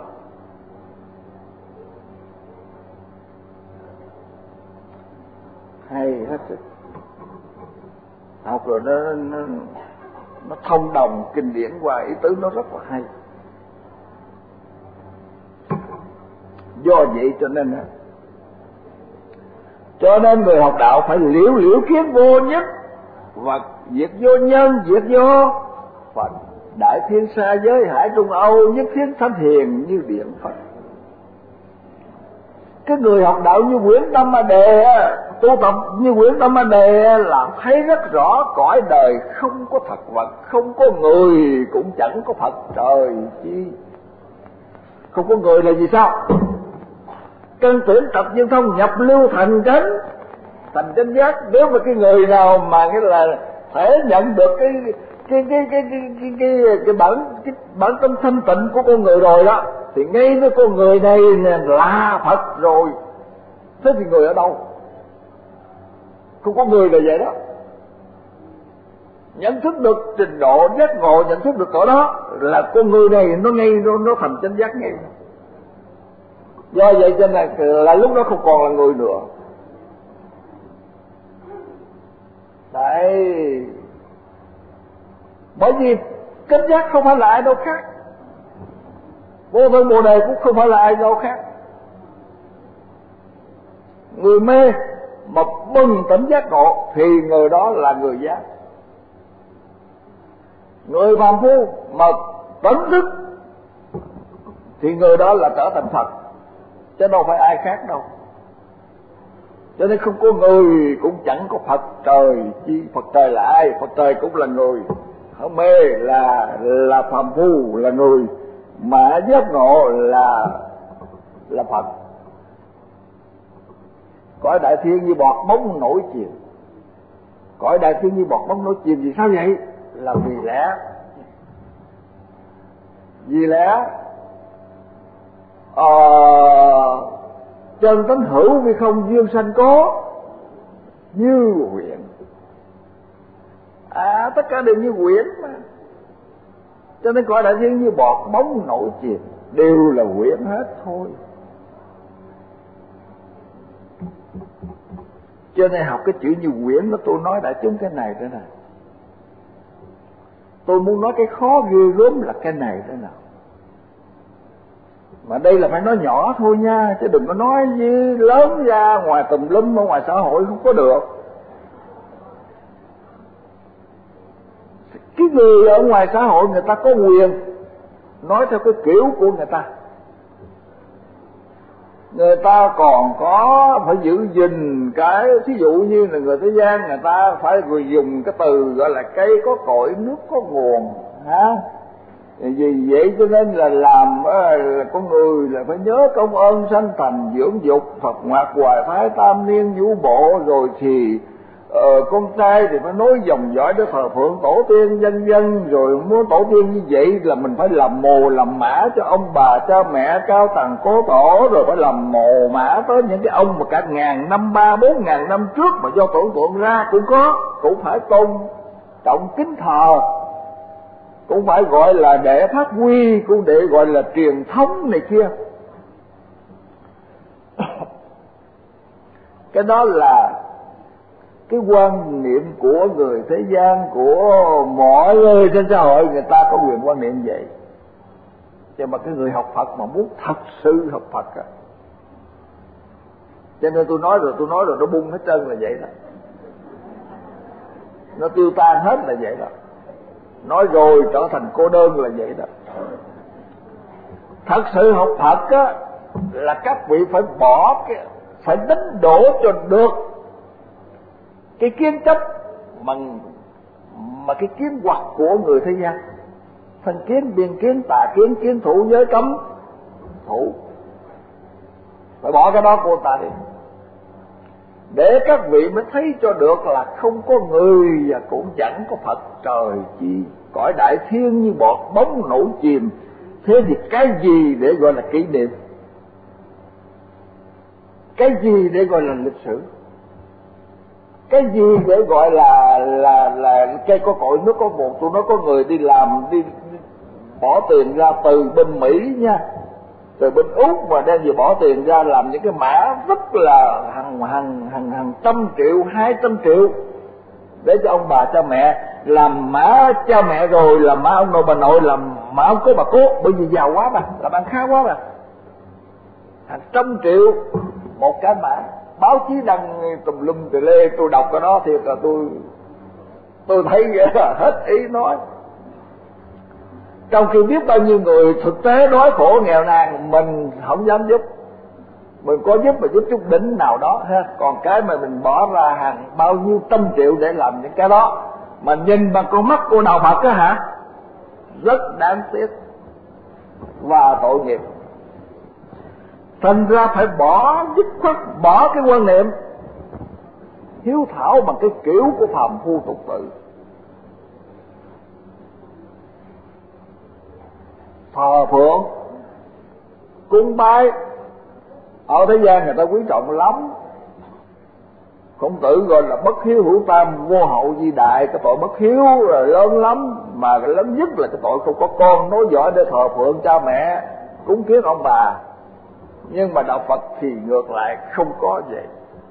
Hay hết sức. Học rồi nó, nó, nó thông đồng kinh điển qua, ý tứ nó rất là hay. Do vậy cho nên cho nên người học đạo phải liễu liễu kiến vô nhất, và việc vô nhân, việc vô Phật. Đại thiên sa giới hải trung âu, nhất thiết thánh hiền như điện Phật. Cái người học đạo như Nguyễn Tâm Ma Đề, tu tập như Nguyễn Tâm Ma Đề là thấy rất rõ cõi đời không có thật vật, không có người, cũng chẳng có Phật trời chi. Không có người là gì sao? Căn tuyển tập nhân thông nhập lưu thành chánh, thành chánh giác. Nếu mà cái người nào mà cái là thể nhận được cái cái cái cái cái cái cái, cái bản cái bản tâm thanh tịnh của con người rồi đó, thì ngay với con người này là Phật rồi. Thế thì người ở đâu? Không có người là vậy đó. Nhận thức được trình độ giác ngộ, nhận thức được cỡ đó là con người này nó ngay nó, nó thành chánh giác ngay. Do vậy cho nên là, là lúc đó không còn là người nữa. Đấy. Bởi vì chánh giác không phải là ai đâu khác, vô thân bồ đề cũng không phải là ai đâu khác. Người mê mà bừng tỉnh giác ngộ thì người đó là người giác. Người phàm phu mà tỉnh thức thì người đó là trở thành Phật, chứ đâu phải ai khác đâu. Cho nên không có người, cũng chẳng có Phật trời chi. Phật trời là ai? Phật trời cũng là người. Không mê là là phàm phu, là người, mà giác ngộ là là Phật. Cõi đại thiên như bọt bóng nổi chìm. Cõi đại thiên như bọt bóng nổi chìm. Vì sao vậy? Là vì lẽ vì lẽ ờ, chân tánh hữu vì không duyên sanh có như quyển. À, tất cả đều như quyển mà. Cho nên cõi đại thiên như bọt bóng nổi chìm, đều là quyển hết thôi. Cho nên học cái chữ như quyển đó, tôi nói đại chúng cái này thế này. Tôi muốn nói cái khó ghê gớm là cái này thế nào. Mà đây là phải nói nhỏ thôi nha, chứ đừng có nói gì lớn ra ngoài tùm lum ở ngoài xã hội không có được. Cái người ở ngoài xã hội người ta có quyền nói theo cái kiểu của người ta. Người ta còn có phải giữ gìn cái, thí dụ như là người thế gian người ta phải người dùng cái từ gọi là cây có cội nước có nguồn ha. Vì vậy cho nên là làm là con người là phải nhớ công ơn sanh thành dưỡng dục, Phật ngoại hoài phái tam niên vũ bộ, rồi thì ờ, con trai thì phải nối dòng dõi để thờ phượng tổ tiên vân vân. Rồi muốn tổ tiên như vậy là mình phải làm mồ làm mã cho ông bà cha mẹ cao tầng cố tổ, rồi phải làm mồ mã tới những cái ông mà cả ngàn năm ba bốn ngàn năm trước mà do tưởng tượng ra cũng có, cũng phải tôn trọng kính thờ, cũng phải gọi là để phát huy, cũng để gọi là truyền thống này kia. Cái đó là cái quan niệm của người thế gian, của mọi người trên xã hội, người ta có quyền quan niệm vậy. Nhưng mà cái người học Phật mà muốn thật sự học Phật á, cho nên tôi nói rồi, tôi nói rồi nó bung hết trơn là vậy đó, nó tiêu tan hết là vậy đó. Nói rồi trở thành cô đơn là vậy đó. Thật sự học Phật á là các vị phải bỏ cái, phải đánh đổ cho được cái kiến chấp mà mà cái kiến hoặc của người thế gian, thân kiến, biên kiến, tà kiến, kiến thủ, giới cấm thủ, phải bỏ cái đó của ta đi, để các vị mới thấy cho được là không có người và cũng chẳng có Phật trời chi. Cõi đại thiên như bọt bóng nổi chìm. Thế thì cái gì để gọi là kỷ niệm? Cái gì để gọi là lịch sử? Cái gì để gọi là là là cây có cội nước có bột? Tôi nói có người đi làm đi, đi bỏ tiền ra từ bên Mỹ nha, từ bên Úc, mà đem vừa bỏ tiền ra làm những cái mã rất là hàng hàng hàng hàng trăm triệu, hai trăm triệu để cho ông bà cha mẹ, làm mã cha mẹ rồi làm mã ông nội bà nội, làm mã ông cố bà cố, bởi vì giàu quá mà, làm ăn khá quá mà, hàng trăm triệu một cái mã. Báo chí đăng tùm lum tùm lê, tôi đọc cái đó thì là tôi tôi thấy là hết ý nói. Trong khi biết bao nhiêu người thực tế đói khổ nghèo nàn, mình không dám giúp, mình có giúp mà giúp chút đỉnh nào đó ha. Còn cái mà mình bỏ ra hàng bao nhiêu trăm triệu để làm những cái đó, mà nhìn bằng con mắt của đạo Phật á hả, rất đáng tiếc và tội nghiệp. Thành ra phải bỏ, dứt khoát bỏ cái quan niệm hiếu thảo bằng cái kiểu của phàm phu tục tử. Thờ phượng cúng bái ở thế gian người ta quý trọng lắm. Khổng Tử gọi là bất hiếu hữu tam, vô hậu di đại. Cái tội bất hiếu là lớn lắm, mà cái lớn nhất là cái tội không có con nối dõi để thờ phượng cha mẹ, cúng kiến ông bà. Nhưng mà đạo Phật thì ngược lại, không có vậy.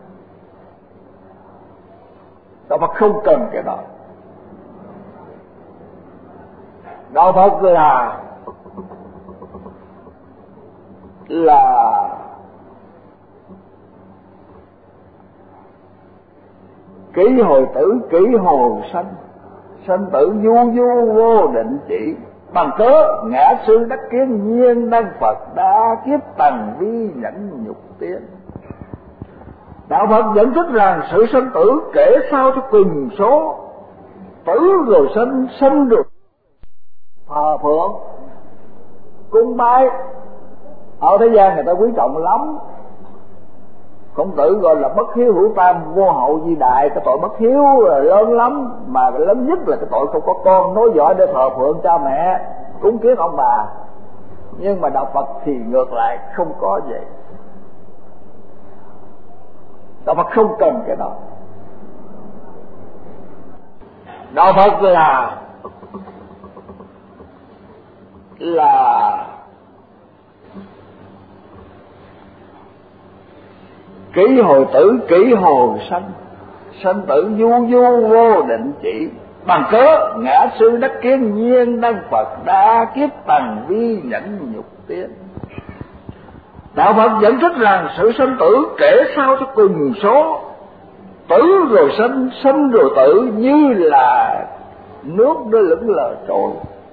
Đạo Phật không cần cái đó. Đạo Phật là là kỷ hồi tử, kỷ hồi sanh, sanh tử du du vô định chỉ. Bằng cớ ngã sư đắc kiến nhiên đăng Phật, đã kiếp tầng vi nhẫn nhục tiến. Đạo Phật nhận thức rằng sự sanh tử kể sao cho cùng số, tử rồi sanh, sanh rồi thờ phượng cúng bái ở thế gian người ta quý trọng lắm. Khổng Tử gọi là bất hiếu hữu tam, vô hậu di đại. Cái tội bất hiếu là lớn lắm, mà cái lớn nhất là cái tội không có con nối dõi để thờ phượng cha mẹ, cúng kiến ông bà. Nhưng mà đạo Phật thì ngược lại, không có vậy. Đạo Phật không cần cái đó. Đạo Phật là là kỷ hồi tử, kỷ hồi sanh, sanh tử du du vô định chỉ. Bằng cớ ngã sư đắc kiến nhiên đăng Phật, đã kiếp tầng vi nhẫn nhục tiến. Đạo Phật nhận thức rằng sự sanh tử kể sao cho cùng số, tử rồi sanh, sanh rồi tử, như là nước nó lững lờ trôi.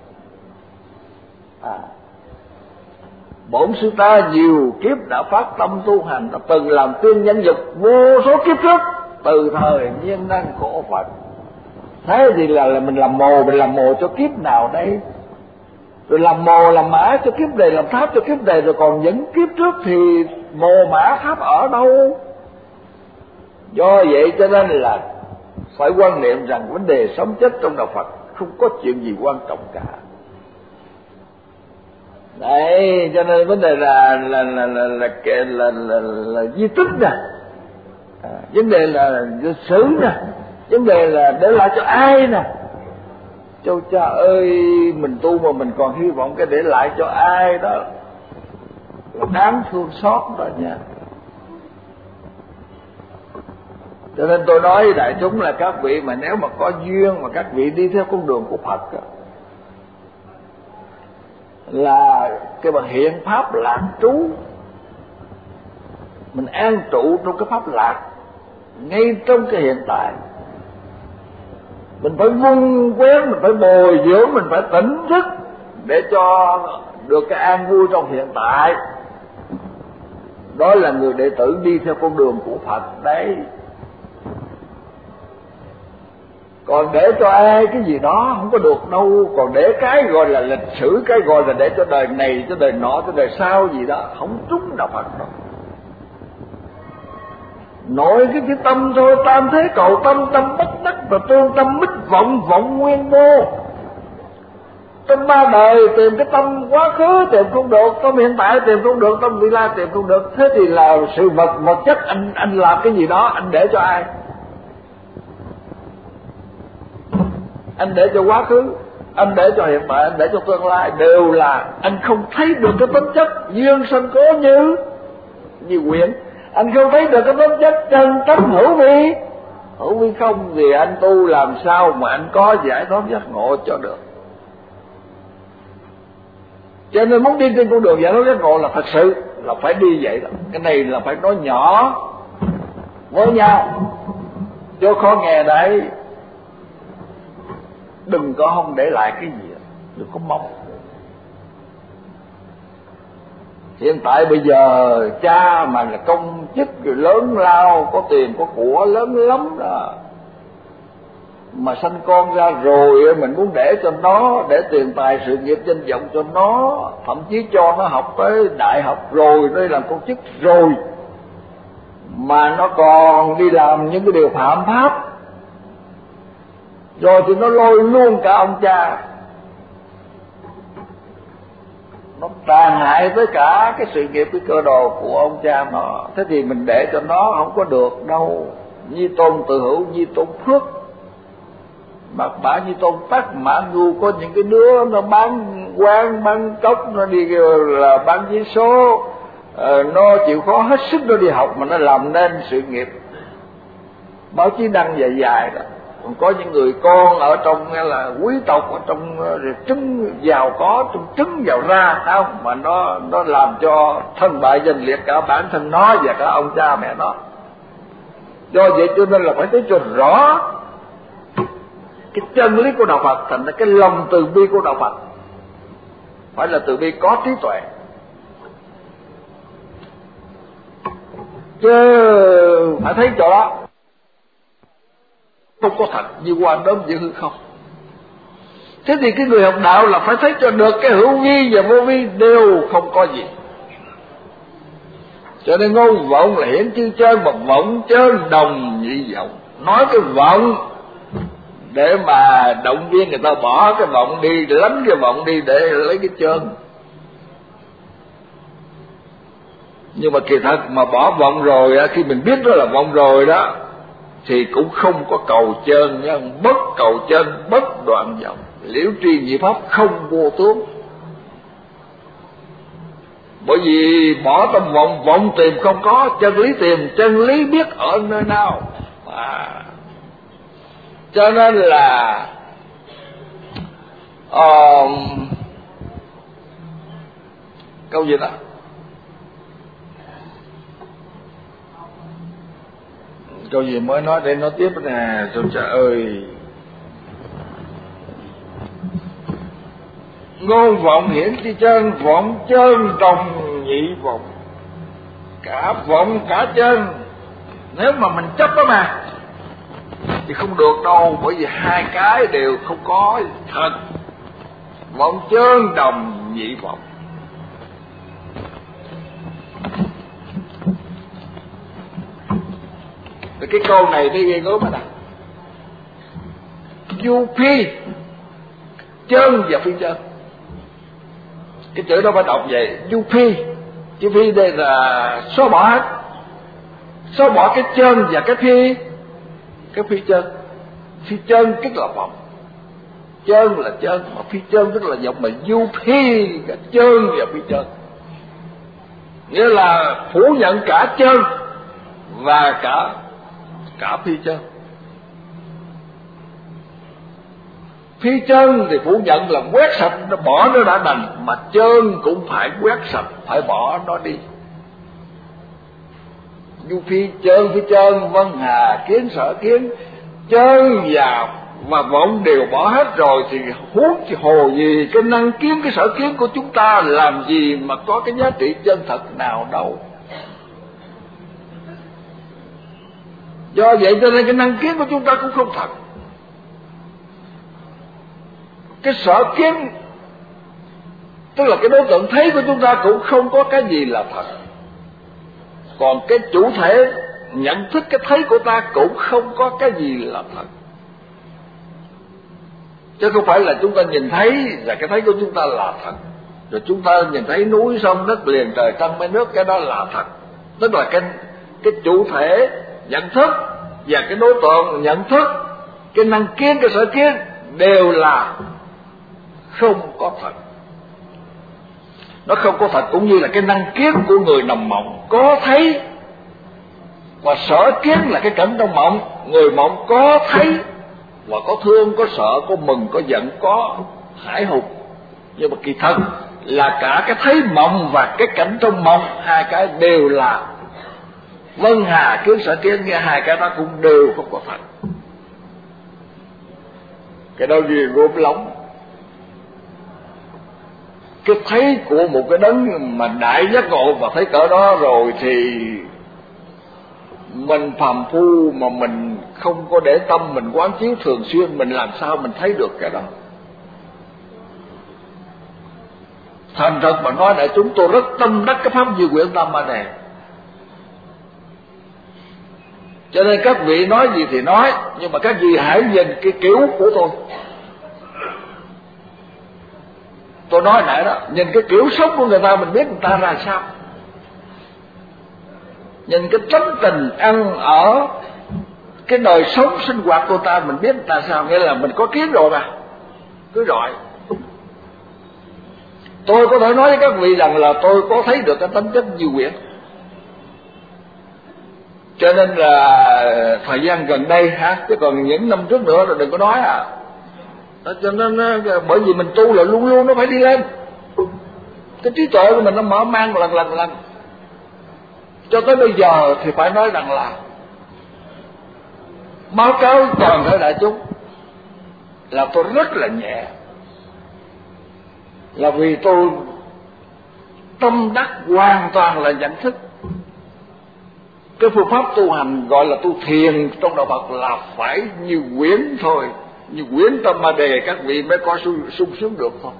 À, bổn sư ta nhiều kiếp đã phát tâm tu hành, đã từng làm tiên nhân dục vô số kiếp trước, từ thời nhiên năng khổ Phật. Thế thì là, là mình làm mồ, mình làm mồ cho kiếp nào đây? Rồi làm mồ làm mã cho kiếp này, làm tháp cho kiếp này, rồi còn những kiếp trước thì mồ mã tháp ở đâu? Do vậy cho nên là phải quan niệm rằng vấn đề sống chết trong đạo Phật không có chuyện gì quan trọng cả. Đấy, cho nên vấn đề là là là là là là, là, là, là di tích nè, à, vấn đề là lịch sử nè, vấn đề là để lại cho ai nè. Châu cha ơi, mình tu mà mình còn hy vọng cái để lại cho ai đó là đáng thương xót đó nha. Cho nên tôi nói đại chúng là các vị mà nếu mà có duyên mà các vị đi theo con đường của Phật đó, là cái bằng hiện pháp lạc trú, mình an trụ trong cái pháp lạc ngay trong cái hiện tại. Mình phải vun quét, mình phải bồi dưỡng, mình phải tỉnh thức để cho được cái an vui trong hiện tại. Đó là người đệ tử đi theo con đường của Phật đấy. Còn để cho ai cái gì đó không có được đâu. Còn để cái gọi là lịch sử, cái gọi là để cho đời này, cho đời nọ, cho đời sau gì đó, không trúng đạo Phật đâu. Nội cái chữ tâm thôi, tam thế cầu tâm, tâm bất đắc và tương tâm mít vọng, vọng nguyên vô. Trong ba đời tìm cái tâm quá khứ tìm không được, tâm hiện tại tìm không được, tâm vị lai tìm không được. Thế thì là sự vật vật chất anh anh làm cái gì đó anh để cho ai? anh để cho quá khứ, anh để cho hiện tại, anh để cho tương lai, đều là anh không thấy được cái tính chất duyên sanh cố như như quyển. Anh không thấy được cái tính chất chân tâm hữu vi. Hữu vi không thì anh tu làm sao mà anh có giải thoát giác ngộ cho được. Cho nên muốn đi trên con đường giải thoát giác ngộ là thật sự là phải đi vậy đó. Cái này là phải nói nhỏ với nhau, cho khó nghe đấy. Đừng có không để lại cái gì, đừng có mong. Hiện tại bây giờ cha mà là công chức rồi lớn lao, có tiền có của lớn lắm đó, mà sanh con ra rồi mình muốn để cho nó, để tiền tài sự nghiệp danh vọng cho nó, thậm chí cho nó học tới đại học rồi, đây làm công chức rồi, mà nó còn đi làm những cái điều phạm pháp, rồi thì nó lôi luôn cả ông cha, nó tàn hại tới cả cái sự nghiệp, cái cơ đồ của ông cha nó. Thế thì mình để cho nó không có được đâu. Nhi tôn tự hữu, nhi tôn phước. Bạc bả Nhi tôn tắc mã ngu. Có những cái đứa nó bán quán, bán cốc, nó đi là bán giấy số, nó chịu khó hết sức nó đi học mà nó làm nên sự nghiệp. Báo chí đăng dài dài đó. Còn có những người con ở trong là quý tộc, ở trong trứng giàu có, trong trứng giàu ra, không mà nó nó làm cho thân bại danh liệt cả bản thân nó và cả ông cha mẹ nó. Do vậy cho nên là phải thấy cho rõ cái chân lý của đạo Phật, thành ra cái lòng từ bi của đạo Phật phải là từ bi có trí tuệ, chứ phải thấy chỗ đó không có thật như quan đốm giữa hư không. Thế thì cái người học đạo là phải thấy cho được cái hữu vi và vô vi đều không có gì. Cho nên ngôn vọng là hiển chư chân, mà vọng chơn đồng nhị vọng. Nói cái vọng để mà động viên người ta bỏ cái vọng đi, để lánh cái vọng đi để lấy cái chân. Nhưng mà kỳ thật mà bỏ vọng rồi, khi mình biết đó là vọng rồi đó, thì cũng không có cầu chân nha. Bất cầu chân, bất đoạn vọng, liễu tri nhị pháp không vô tướng. Bởi vì bỏ tâm vọng, vọng tìm không có, chân lý tìm, chân lý biết ở nơi nào. À, cho nên là uh, câu gì đó câu gì mới nói để nói tiếp nè. Trời trời ơi, ngôn vọng hiển chi chân, vọng chân đồng nhị vọng. Cả vọng cả chân, nếu mà mình chấp đó mà thì không được đâu, bởi vì hai cái đều không có thật. Vọng chân đồng nhị vọng. Cái câu này đi ghê gớm đó. Du phi chân và phi chân. Cái chữ đó phải đọc vậy. Du phi, chữ phi đây là xóa bỏ hết, xóa bỏ cái chân và cái phi, cái phi chân. Phi chân tức là vọng, chân là chân, mà phi chân tức là vọng. Mà du phi cả chân và phi chân, nghĩa là phủ nhận cả chân và cả cả phi chân. Phi chân thì phủ nhận là quét sạch, nó bỏ nó đã đành, mà chân cũng phải quét sạch, phải bỏ nó đi. Du phi chân, phi chân, vân hà kiến sở kiến. Chân và và vọng đều bỏ hết rồi thì huống chi hồ gì cái năng kiến, cái sở kiến của chúng ta làm gì mà có cái giá trị chân thật nào đâu. Do vậy cho nên cái năng kiến của chúng ta cũng không thật. Cái sở kiến, tức là cái đối tượng thấy của chúng ta cũng không có cái gì là thật. Còn cái chủ thể nhận thức cái thấy của ta cũng không có cái gì là thật. Chứ không phải là chúng ta nhìn thấy và cái thấy của chúng ta là thật. Rồi chúng ta nhìn thấy núi sông đất liền trời trăng mây nước, cái đó là thật. Tức là cái, cái chủ thể nhận thức và cái đối tượng nhận thức, cái năng kiến, cái sở kiến đều là không có thật. Nó không có thật cũng như là cái năng kiến của người nằm mộng có thấy, và sở kiến là cái cảnh trong mộng. Người mộng có thấy và có thương, có sợ, có mừng, có giận, có hãi hùng. Nhưng mà kỳ thật là cả cái thấy mộng và cái cảnh trong mộng, hai cái đều là vân hà kiến sở kiến, nghe hai cái đó cũng đều không có thật. Cái đó gì gốm lóng. Cái thấy của một cái đấng mà đại giác ngộ và thấy cỡ đó rồi thì mình phàm phu mà mình không có để tâm, mình quán chiếu thường xuyên, mình làm sao mình thấy được cái đó. Thành thật mà nói, đại chúng tôi rất tâm đắc cái pháp Như Quyển Tam Ma Đề. Cho nên các vị nói gì thì nói, nhưng mà các vị hãy nhìn cái kiểu của tôi. Tôi nói nãy đó, nhìn cái kiểu sống của người ta mình biết người ta ra sao. Nhìn cái tính tình ăn ở, cái đời sống sinh hoạt của ta mình biết người ta sao. Nghĩa là mình có kiến rồi mà, cứ rồi. Tôi có thể nói với các vị rằng là tôi có thấy được cái tính chất Như Quyển. Cho nên là thời gian gần đây ha, chứ còn những năm trước nữa là đừng có nói à. Cho nên bởi vì mình tu là luôn luôn nó phải đi lên. Cái trí tuệ của mình nó mở mang lần lần lần. Cho tới bây giờ thì phải nói rằng là báo cáo toàn thể đại chúng là tôi rất là nhẹ, là vì tôi tâm đắc hoàn toàn là nhận thức. Cái phương pháp tu hành gọi là tu thiền trong đạo Phật là phải Như Quyển thôi. Như Quyển Tam Ma Đề các vị mới có sung sướng được thôi.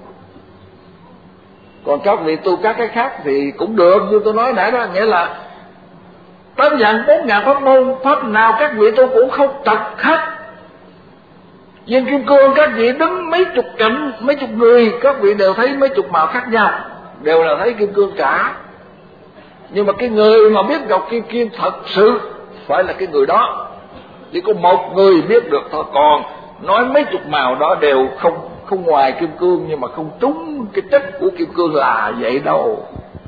Còn các vị tu các cái khác thì cũng được, như tôi nói nãy đó. Nghĩa là tám vạn bốn ngàn pháp môn, pháp nào các vị tu cũng không tật hết. Viên kim cương các vị đứng mấy chục cảnh, mấy chục người, các vị đều thấy mấy chục màu khác nhau, đều là thấy kim cương cả. Nhưng mà cái người mà biết Ngọc Kim Kim thật sự phải là cái người đó. Chỉ có một người biết được thôi. Còn nói mấy chục màu đó đều không không ngoài kim cương, nhưng mà không trúng cái chất của kim cương là vậy đâu.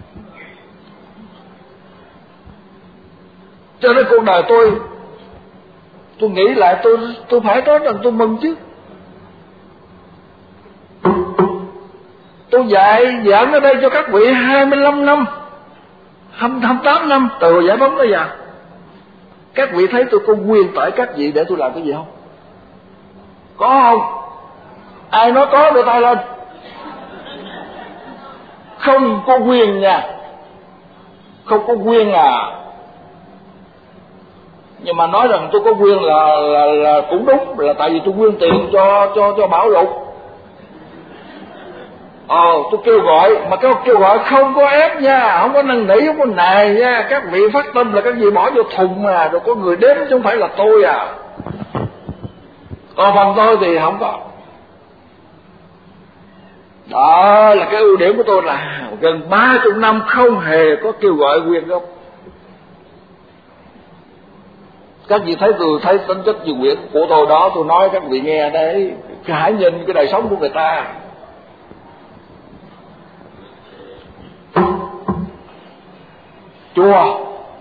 Cho nên cuộc đời tôi, tôi nghĩ lại tôi tôi phải nói rằng tôi mừng chứ. Tôi dạy giảng ở đây cho các vị hai mươi lăm năm, hai mươi tám năm từ hồi giải phóng tới giờ. Các vị thấy tôi có quyền tại các vị để tôi làm cái gì không? Có không? Ai nói có đưa tay lên. Không có quyền nha, không có quyền à. Nhưng mà nói rằng tôi có quyền là, là, là cũng đúng, là tại vì tôi quyên tiền cho cho cho Bảo Lục. Ờ, tôi kêu gọi, mà cái kêu gọi không có ép nha, không có năn nỉ, không có nài nha. Các vị phát tâm là các vị bỏ vô thùng mà, rồi có người đếm chứ không phải là tôi à. Còn phần tôi thì không có. Đó là cái ưu điểm của tôi, là gần ba chục năm không hề có kêu gọi quyên góp. Các vị thấy tôi thấy tính chất Như Quyển của tôi đó, tôi nói các vị nghe đấy, hãy nhìn cái đời sống của người ta. Chùa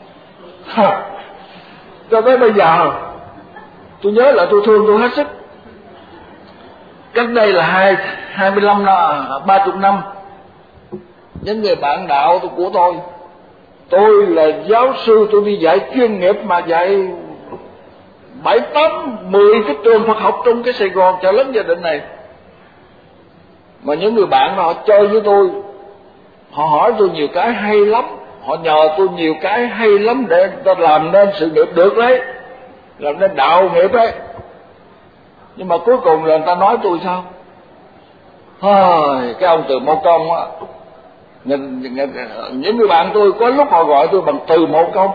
cho tới bây giờ tôi nhớ là tôi thương tôi hết sức. Cách đây là hai hai mươi lăm năm, ba chục năm, những người bạn đạo của tôi, tôi là giáo sư, tôi đi dạy chuyên nghiệp mà dạy bảy tám mười cái trường Phật học trong cái Sài Gòn chợ lớn Gia Định này. Mà những người bạn họ chơi với tôi, họ hỏi tôi nhiều cái hay lắm, họ nhờ tôi nhiều cái hay lắm để ta làm nên sự nghiệp được đấy, làm nên đạo nghiệp đấy. Nhưng mà cuối cùng là người ta nói tôi sao? Thôi, cái ông Từ Mẫu Công á, nhìn, nhìn, những người bạn tôi có lúc họ gọi tôi bằng Từ Mẫu Công.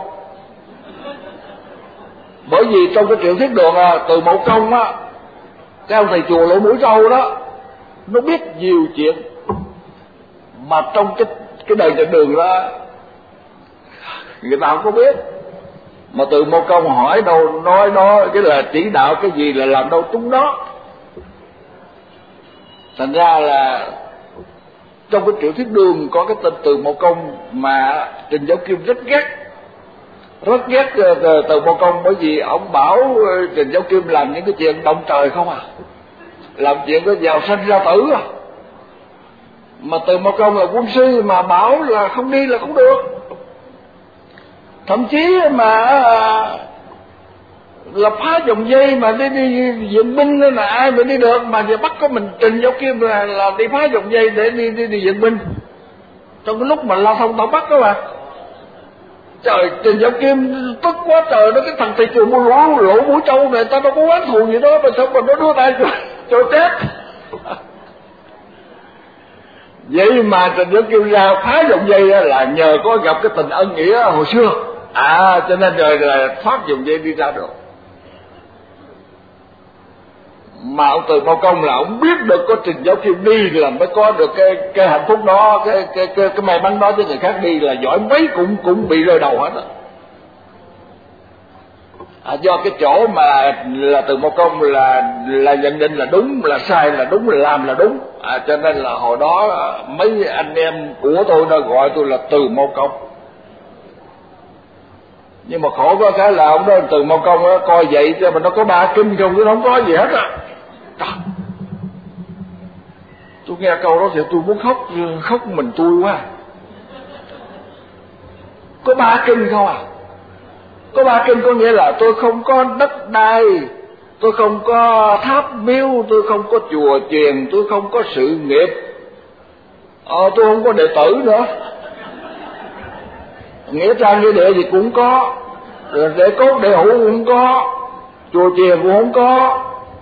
Bởi vì trong cái Triệu Thiết Đường à, Từ Mẫu Công á, cái ông thầy chùa Lỗ Mũi Trâu đó, nó biết nhiều chuyện mà trong cái cái đời trên đường đó người ta không có biết. Mà Từ Mẫu Công hỏi đâu nói đó, cái là chỉ đạo cái gì là làm đâu trúng đó. Thành ra là trong cái Triệu Thiết Đường có cái tên Từ Mậu Công mà Trình Giáo Kim rất ghét, rất ghét Từ Mậu Công, bởi vì ông bảo Trình Giáo Kim làm những cái chuyện động trời không à, làm chuyện có giàu sanh ra tử à. Mà Từ Mậu Công là quân sư mà bảo là không đi là không được. Thậm chí mà là phá dòng dây mà đi đi viện binh là ai mà đi được, mà giờ bắt có mình Trình Giáo Kim là, là đi phá dòng dây để đi đi, đi viện binh trong cái lúc mà lao thông tàu Bắc đó mà. Trời, Trình Giáo Kim tức quá trời, nó cái thằng thầy chùa mua lỗ lỗ mũi trâu này, ta đâu có oán thù gì đó mà sao mà nó đưa tay cho, cho chết. Vậy mà Trình Giáo Kim ra phá dòng dây là nhờ có gặp cái tình ân nghĩa hồi xưa, à cho nên rồi là thoát dòng dây đi ra được. Mà ông Từ Mậu Công là ông biết được có Trình Giáo Kim đi là mới có được cái cái hạnh phúc đó, cái cái cái, cái may mắn đó, chứ người khác đi là giỏi mấy cũng cũng bị rơi đầu hết á. À, do cái chỗ mà là Từ Mậu Công là là nhận định là đúng là sai là đúng là làm là đúng, à, cho nên là hồi đó mấy anh em của tôi nó gọi tôi là Từ Mậu Công. Nhưng mà khổ có cái là ông đó Từ Mậu Công đó, coi vậy cho mà nó có ba kinh không chứ nó không có gì hết á. Tôi nghe câu đó thì tôi muốn khóc, khóc mình tôi quá. Có ba kinh không à? Có ba kinh có nghĩa là tôi không có đất đai, tôi không có tháp miếu, tôi không có chùa chiền, tôi không có sự nghiệp, ờ, tôi không có đệ tử nữa. Nghĩa trang nghĩa địa gì cũng có, để cốt để hữu cũng có, chùa chiền cũng không có,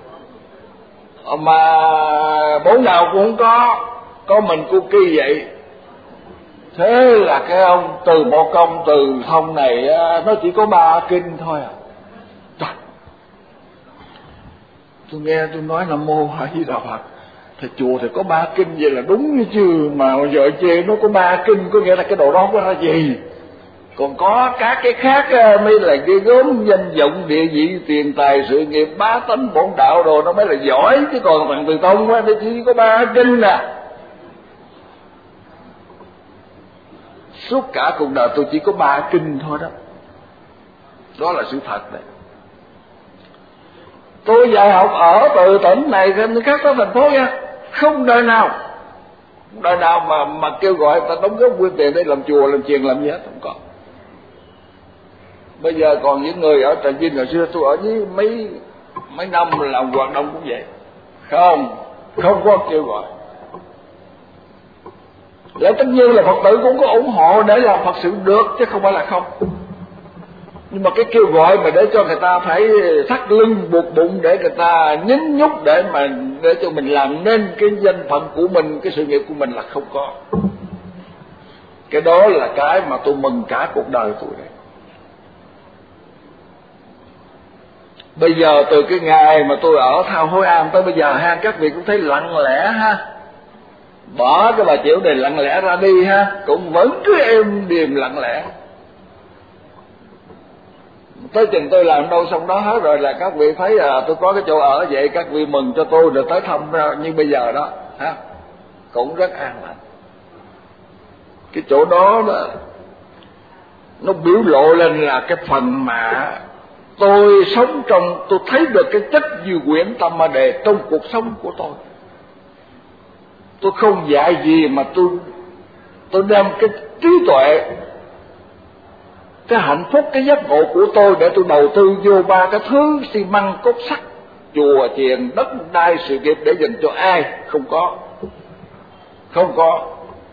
mà bốn nào cũng không có, có mình cô Kỳ vậy. Thế là cái ông Từ Mậu Công Từ Thông này nó chỉ có ba kinh thôi à. Trời, tôi nghe tôi nói Nam Mô A Di Đà Phật, thì chùa thì có ba kinh vậy là đúng như chứ, mà vợ chê nó có ba kinh có nghĩa là cái đồ đó có là gì. Còn có các cái khác mới là cái gốm danh vọng địa vị tiền tài sự nghiệp bá tánh bổn đạo đồ nó mới là giỏi, chứ còn thằng Từ Thông á nó chỉ có ba kinh nè. Suốt cả cuộc đời tôi chỉ có ba kinh thôi đó, đó là sự thật đấy. Tôi dạy học ở từ tỉnh này đến khác tới thành phố nha, không đời nào đời nào mà mà kêu gọi ta đóng góp quyên tiền để làm chùa làm chiền làm gì hết, không có. Bây giờ còn những người ở Trà Vinh hồi xưa tôi ở với mấy mấy năm làm hoạt động cũng vậy, không không có kêu gọi. Lẽ tất nhiên là Phật tử cũng có ủng hộ để làm Phật sự được, chứ không phải là không. Nhưng mà cái kêu gọi mà để cho người ta phải thắt lưng buộc bụng, để người ta nhín nhúc để mà để cho mình làm nên cái danh phận của mình, cái sự nghiệp của mình là không có. Cái đó là cái mà tôi mừng cả cuộc đời tôi đấy. Bây giờ từ cái ngày mà tôi ở Thao Hối Am tới bây giờ ha, các vị cũng thấy lặng lẽ ha, bỏ cái bà Chiểu này lặng lẽ ra đi ha, cũng vẫn cứ êm điềm lặng lẽ. Tới chừng tôi làm đâu xong đó hết rồi là các vị thấy à, tôi có cái chỗ ở vậy, các vị mừng cho tôi được tới thăm như bây giờ đó ha, cũng rất an lành. Cái chỗ đó, đó nó biểu lộ lên là cái phần mà tôi sống trong, tôi thấy được cái chất như quyển Tâm Ma Đề trong cuộc sống của tôi. Tôi không dạy gì mà tôi tôi đem cái trí tuệ, cái hạnh phúc, cái giác ngộ của tôi để tôi đầu tư vô ba cái thứ xi măng cốt sắt, chùa chiền đất đai sự nghiệp để dành cho ai, không có, không có.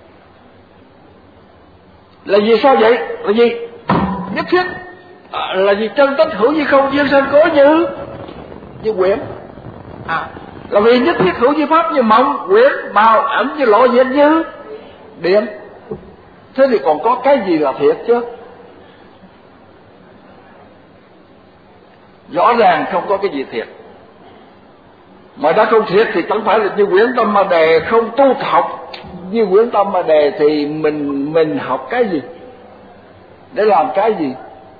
Là vì sao vậy? Là gì? Nhất thiết à, là vì chân tánh hữu như không, duyên sanh có như như quyển. À, là vì nhất thiết hữu như pháp như mộng, quyển màu ẩm như lộ diện như điện. Thế thì còn có cái gì là thiệt chứ? Rõ ràng không có cái gì thiệt. Mà đã không thiệt thì chẳng phải là như quyển Tâm Ma Đề, không tu học như quyển Tâm Ma Đề thì mình mình học cái gì? Để làm cái gì?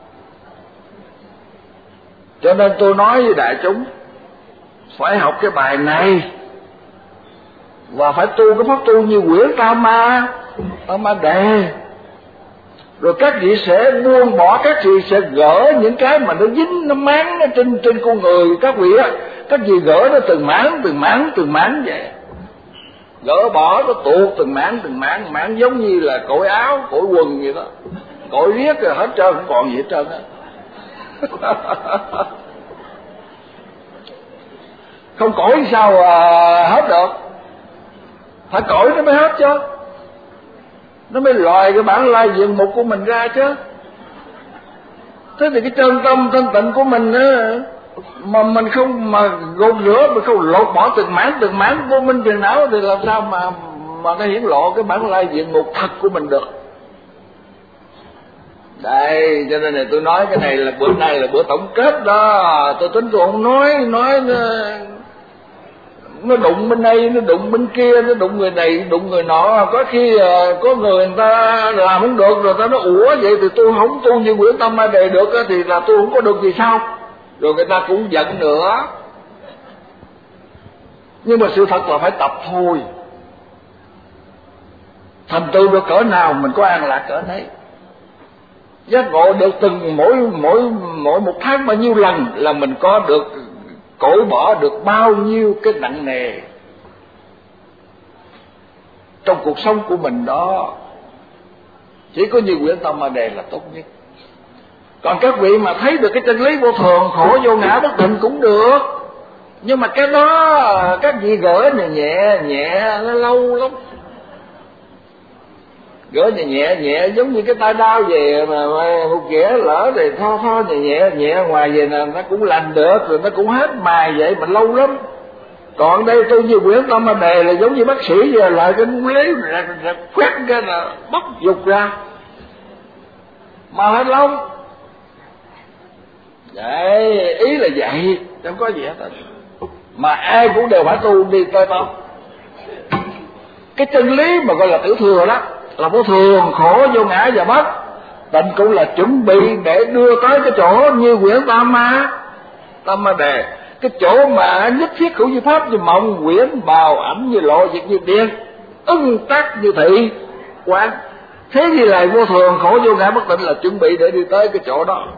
Cho nên tôi nói với đại chúng phải học cái bài này và phải tu cái pháp tu như Quyển Tam Ma Tam Ma Đề. Rồi các vị sẽ buông bỏ, các vị sẽ gỡ những cái mà nó dính, nó máng nó trên trên con người các vị á, các vị gỡ nó từng mảng từng mảng từng mảng vậy, gỡ bỏ nó tuột từng mảng từng mảng mảng giống như là cội áo cội quần vậy đó, cội riết rồi hết trơn, không còn gì hết trơn á. Không cõi sao à, hết được, phải cõi nó mới hết chứ, nó mới lòi cái bản lai diện mục của mình ra chứ. Thế thì cái chân tâm thanh tịnh của mình á, mà mình không mà gột rửa, mình không lột bỏ từng mảng từng mảng vô minh phiền não thì làm sao mà mà nó hiển lộ cái bản lai diện mục thật của mình được. Đây, cho nên là tôi nói cái này là bữa nay là bữa tổng kết đó. Tôi tính tôi không nói, nói nó, nó đụng bên đây, nó đụng bên kia, nó đụng người này, đụng người nọ. Có khi uh, có người người ta làm không được, rồi ta nói ủa vậy thì tôi không tu như Quyển Tam Ma Đề được thì là tôi không có được gì sao? Rồi người ta cũng giận nữa. Nhưng mà sự thật là phải tập thôi. Thành tựu được cỡ nào mình có an lạc cỡ đấy. Giác ngộ được từng mỗi mỗi mỗi một tháng bao nhiêu lần là mình có được cởi bỏ được bao nhiêu cái nặng nề trong cuộc sống của mình đó. Chỉ có như Quyển Tam Ma Đề là tốt nhất. Còn các vị mà thấy được cái chân lý vô thường, khổ vô ngã bất định cũng được, nhưng mà cái đó các vị gỡ nhẹ nhẹ nhẹ nó lâu lắm, gỡ nhẹ nhẹ nhẹ giống như cái tay đau về mà, mà một ghẻ lỡ thì tho tho nhẹ nhẹ nhẹ ngoài về là nó cũng lành được, rồi nó cũng hết mài vậy mà lâu lắm. Còn đây tôi như Quyển Tam Ma Đề là giống như bác sĩ giờ lại cái lấy quét cái là bóc dục ra mà hết lông. Đấy, ý là vậy, không có gì hết. Mà ai cũng đều phải tu đi tới đâu. Cái chân lý mà gọi là tiểu thừa đó là vô thường, khổ, vô ngã và bất tịnh cũng là chuẩn bị để đưa tới cái chỗ như Quyển Tam Ma Tam Ma Đề, cái chỗ mà nhất thiết hữu như pháp như mộng quyển bào ảnh như lộ diệt như điện ưng tác như thị quán. Thế thì là vô thường, khổ, vô ngã bất tịnh là chuẩn bị để đi tới cái chỗ đó.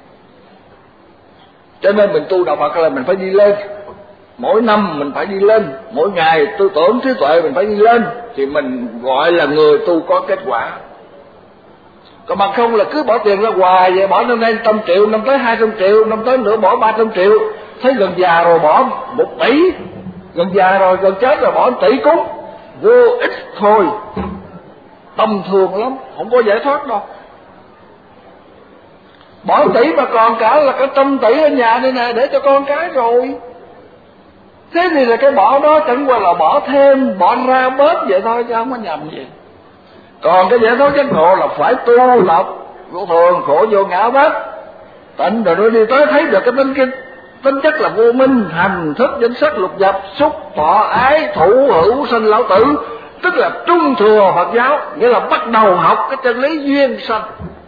Cho nên mình tu đạo Phật là mình phải đi lên, mỗi năm mình phải đi lên, mỗi ngày tư tưởng trí tuệ mình phải đi lên thì mình gọi là người tu có kết quả. Còn bằng không là cứ bỏ tiền ra hoài vậy, bỏ năm nay trăm triệu, năm tới hai trăm triệu, năm tới nữa bỏ ba trăm triệu, thấy gần già rồi bỏ một tỷ, gần già rồi gần chết rồi bỏ một tỷ cúng, vô ích thôi, tầm thường lắm, không có giải thoát đâu. Bỏ tỷ mà còn cả là cả trăm tỷ ở nhà đây nè để cho con cái rồi. Thế thì là cái bỏ đó chẳng qua là bỏ thêm, bỏ ra bớt vậy thôi chứ không có nhầm gì. Còn cái giải thoát giác ngộ là phải tu lập vô thường, khổ, vô ngã bất tịnh, rồi nó đi tới thấy được cái tính cái tính chất là vô minh, hành thức danh sắc lục nhập, xúc thọ ái thủ hữu sanh lão tử, tức là trung thừa Phật giáo, nghĩa là bắt đầu học cái chân lý duyên sanh.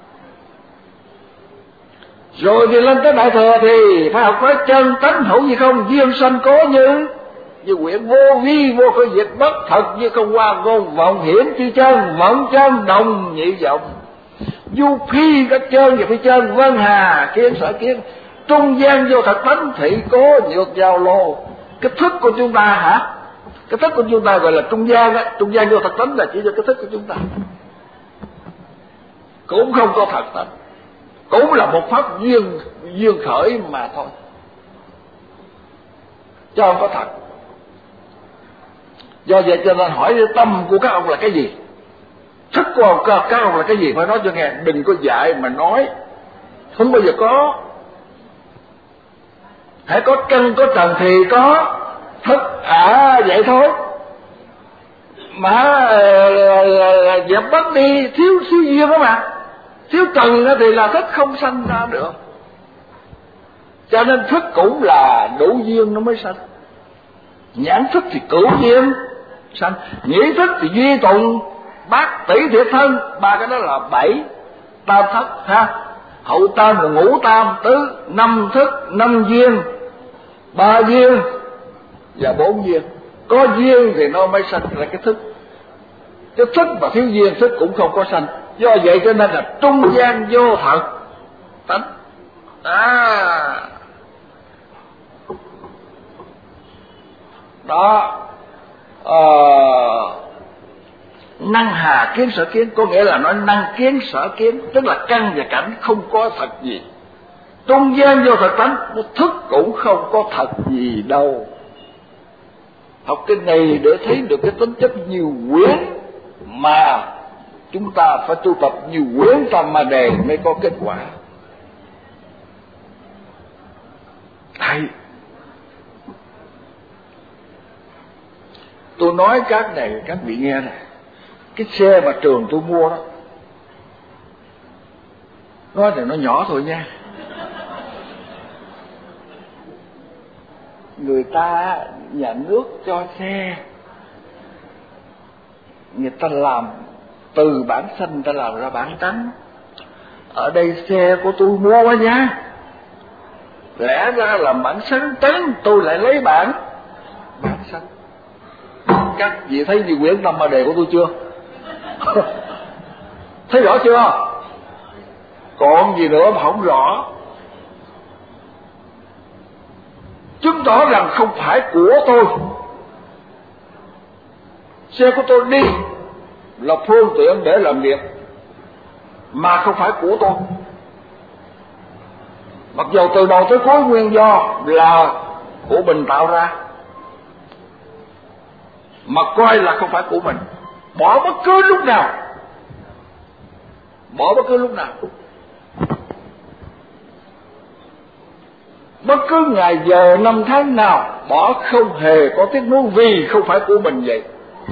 Rồi thì lên tới đại thừa thì phải học cái chân tánh hữu gì không, duyên sanh cố như như quyển vô vi vô khởi diệt bất thật như không qua ngôn vọng hiển chi chân vọng chân đồng nhị vọng du phi các chân và phi chân vân hà kiến sở kiến trung gian vô thật tánh thị cố nhược giao lô. Cái thức của chúng ta hả, cái thức của chúng ta gọi là trung gian á, trung gian vô thật tánh là chỉ cho cái thức của chúng ta, cũng không có thật tánh, cũng là một pháp duyên duyên khởi mà thôi, chứ không có thật. Do vậy cho nên hỏi tâm của các ông là cái gì, thức của ông, các ông là cái gì, phải nói cho nghe, đừng có dạy mà nói, không bao giờ có. Hãy có chân có trần thì có thức, à vậy thôi. Mà dẹp bất đi, thiếu thiếu duyên đó mà, thiếu trần thì là thức không sanh ra được. Cho nên thức cũng là đủ duyên nó mới sanh. Nhãn thức thì cửu duyên sanh, nhĩ thức thì duy tùng, bát tỷ thiệt thân, ba cái đó là bảy tam thất ha. Hậu tam là ngũ tam tứ, năm thức, năm duyên, ba duyên và bốn duyên. Có duyên thì nó mới sanh ra cái thức. Cái thức mà thiếu duyên, thức cũng không có sanh. Do vậy cho nên là trung gian vô thật tánh. À, đó. Ờ, năng hà kiến sở kiến, có nghĩa là nói năng kiến sở kiến, tức là căn và cảnh không có thật gì. Trung gian vô thật tánh, thức cũng không có thật gì đâu. Học cái này để thấy được cái tính chất nhiều quyển mà chúng ta phải tu tập nhiều quyển Tam Ma Đề mới có kết quả. Thầy, tôi nói các này các vị nghe này, cái xe mà trường tôi mua đó, nói thì nó nhỏ thôi nha. Người ta nhà nước cho xe, người ta làm từ bản xanh người ta làm ra bản trắng. Ở đây xe của tôi mua quá nha, lẽ ra làm bản xanh trắng, tôi lại lấy bản bản xanh. Các vị thấy như quyển Tam Ma Đề của tôi chưa? Thấy rõ chưa? Còn gì nữa mà không rõ? Chứng tỏ rằng không phải của tôi. Xe của tôi đi là phương tiện để làm việc, mà không phải của tôi. Mặc dù từ đầu tới cuối nguyên do là của mình tạo ra, mà coi là không phải của mình. Bỏ bất cứ lúc nào, bỏ bất cứ lúc nào, bất cứ ngày giờ năm tháng nào, bỏ không hề có tiếc nuối, vì không phải của mình vậy.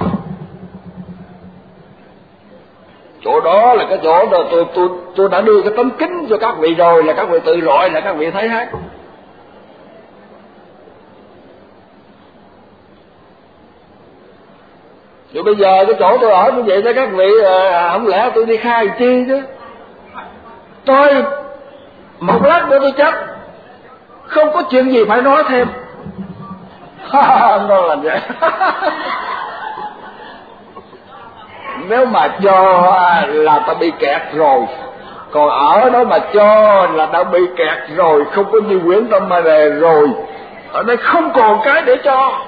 Chỗ đó là cái chỗ đó tôi tôi tôi đã đưa cái tấm kính cho các vị rồi, là các vị tự rọi là các vị thấy hết. Rồi bây giờ cái chỗ tôi ở như vậy đó các vị, à, không lẽ tôi đi khai chi chứ? Tôi một lát nữa tôi chết, không có chuyện gì phải nói thêm. Ngon làm vậy. Nếu mà cho là ta bị kẹt rồi, còn ở đó mà cho là đã bị kẹt rồi, không có như quyển Tam Ma Đề rồi. Ở đây không còn cái để cho.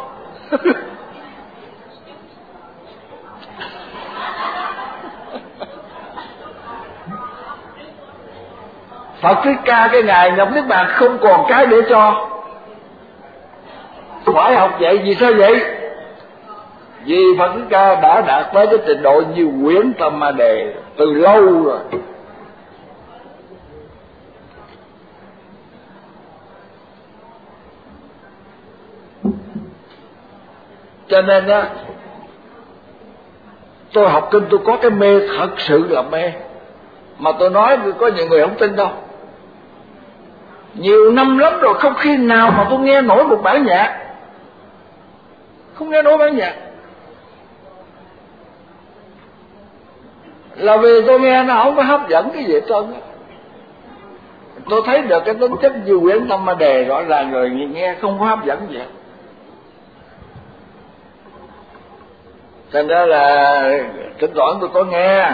Phật Thích Ca cái ngày nhập niết bàn không còn cái để cho. Phải học vậy, vì sao vậy? Vì Phật Thích Ca đã đạt tới cái trình độ như quyển Tam Ma Đề từ lâu rồi. Cho nên á, tôi học kinh tôi có cái mê, thật sự là mê. Mà tôi nói có nhiều người không tin đâu. Nhiều năm lắm rồi không khi nào mà tôi nghe nổi một bản nhạc. Không nghe nổi bản nhạc. Là vì tôi nghe nó không có hấp dẫn cái gì hết trơn. Tôi thấy được cái tính chất như quyển Tam Ma Đề rõ ràng rồi, nghe không có hấp dẫn gì hết. Thành ra là thỉnh thoảng tôi có nghe,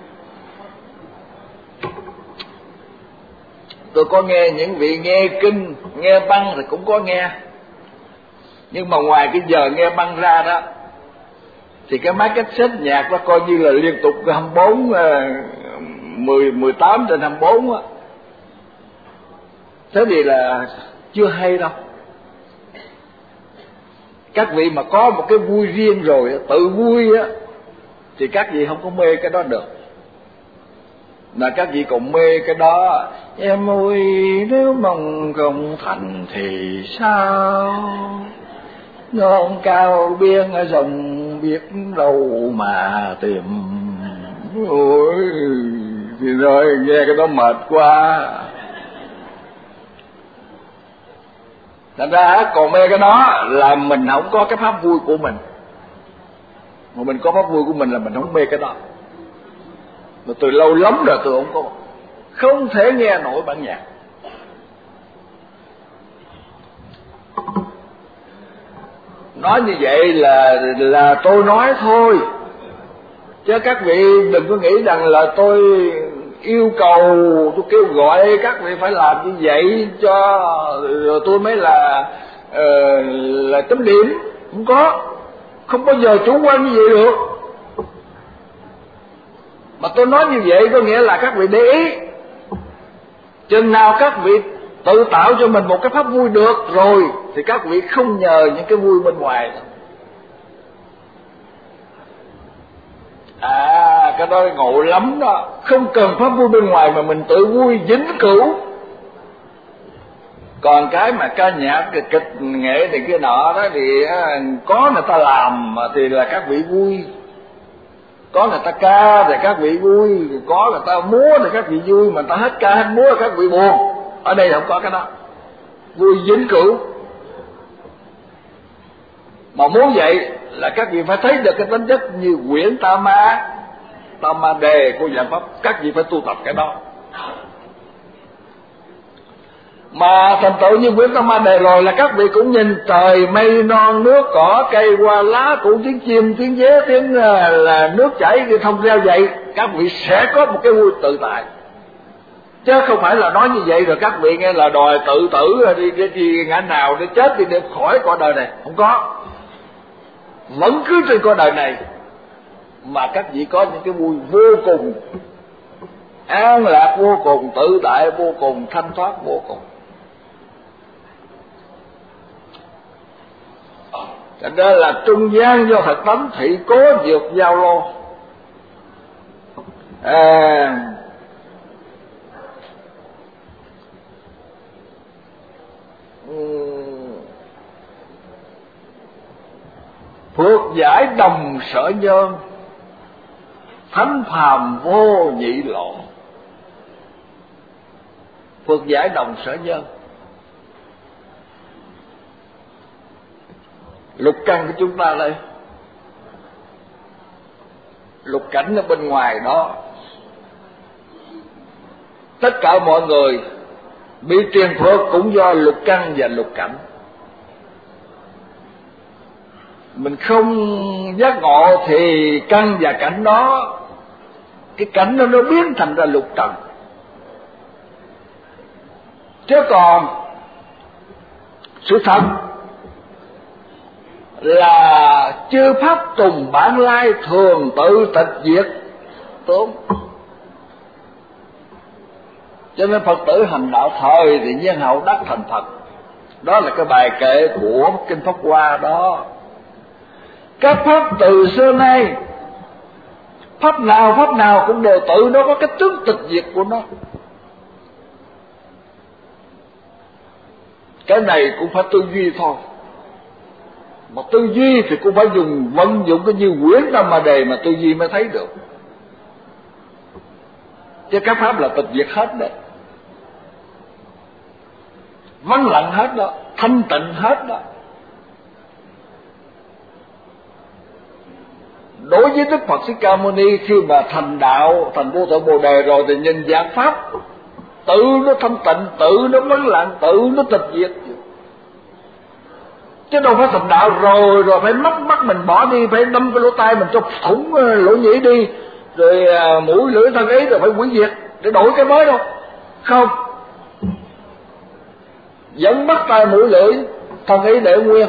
tôi có nghe những vị nghe kinh, nghe băng thì cũng có nghe. Nhưng mà ngoài cái giờ nghe băng ra đó, thì cái máy cassette nhạc nó coi như là liên tục hai mươi bốn, mười, mười tám trên hai mươi bốn á. Thế thì là chưa hay đâu. Các vị mà có một cái vui riêng rồi, tự vui á, thì các vị không có mê cái đó được. Mà các vị còn mê cái đó. Em ơi, nếu mong không thành thì sao? Non cao biên rồng biết đâu mà tìm. Ôi, thì rồi nghe cái đó mệt quá. Thành ra còn mê cái đó là mình không có cái pháp vui của mình. Mà mình có pháp vui của mình là mình không mê cái đó. Mà từ lâu lắm rồi tôi không có, không thể nghe nổi bản nhạc. Nói như vậy là là tôi nói thôi, chứ các vị đừng có nghĩ rằng là tôi yêu cầu, tôi kêu gọi các vị phải làm như vậy cho rồi tôi mới là uh, là chấm điểm. Không có, không bao giờ chủ quan như vậy được. Mà tôi nói như vậy có nghĩa là các vị để ý, chừng nào các vị tự tạo cho mình một cái pháp vui được rồi thì các vị không nhờ những cái vui bên ngoài. À, cái đó ngộ lắm đó. Không cần pháp vui bên ngoài mà mình tự vui vĩnh cửu. Còn cái mà ca nhạc, kịch, kịch nghệ thì kia nọ đó thì có người ta làm thì là các vị vui, có người ta ca thì các vị vui, có người ta múa thì các vị vui, mà người ta hết ca hết múa thì các vị buồn. Ở đây không có cái đó, vui vĩnh cửu. Mà muốn vậy là các vị phải thấy được cái tính chất như quyển Tam Ma, Tam Ma Đề của Giảng Pháp, các vị phải tu tập cái đó. Mà thành tựu như quyển Tam Ma Đề rồi là các vị cũng nhìn trời mây non nước cỏ cây hoa lá, cũng tiếng chim tiếng dế tiếng là nước chảy đi thông reo vậy, các vị sẽ có một cái vui tự tại. Chứ không phải là nói như vậy rồi các vị nghe là đòi tự tử đi đi, đi ngã nào để chết đi để khỏi cõi đời này. Không có, vẫn cứ trên cõi đời này mà các vị có những cái vui vô cùng an lạc, vô cùng tự tại, vô cùng thanh thoát, vô cùng. Cho nên là trung gian do thật tánh thị cố vượt giao lô. À, phước giải đồng sở nhân, thánh phàm vô nhị lộ. Phước giải đồng sở nhân, lục căn của chúng ta đây, lục cảnh ở bên ngoài đó, tất cả mọi người bị truyền phước cũng do lục căn và lục cảnh. Mình không giác ngộ thì căn và cảnh đó, cái cảnh đó nó biến thành ra lục trần. Chứ còn sự thật là chư pháp tùng bản lai thường tự tịch diệt tướng. Cho nên Phật tử hành đạo thời thì nhiên hậu đắc thành Phật. Đó là cái bài kệ của Kinh Pháp Hoa đó. Các pháp từ xưa nay, pháp nào pháp nào cũng đều tự nó có cái tướng tịch diệt của nó. Cái này cũng phải tư duy thôi. Mà tư duy thì cũng phải dùng vận dụng cái như quyển Tam Ma Đề mà tư duy mới thấy được. Chứ các pháp là tịch diệt hết đấy, vắng lặng hết đó, thanh tịnh hết đó. Đối với Đức Phật Thích Ca Mâu Ni, khi mà thành đạo, thành vô thượng Bồ Đề rồi thì nhìn dạng pháp tự nó thanh tịnh, tự nó vắng lặng, tự nó tịch diệt. Chứ đâu phải thành đạo rồi rồi phải móc mắt mình bỏ đi, phải đâm cái lỗ tai mình cho thủng lỗ nhĩ đi, rồi à, mũi lưỡi thân ấy rồi phải hủy diệt để đổi cái mới đâu. Không, vẫn bắt tay mũi lưỡi thân ấy để nguyên.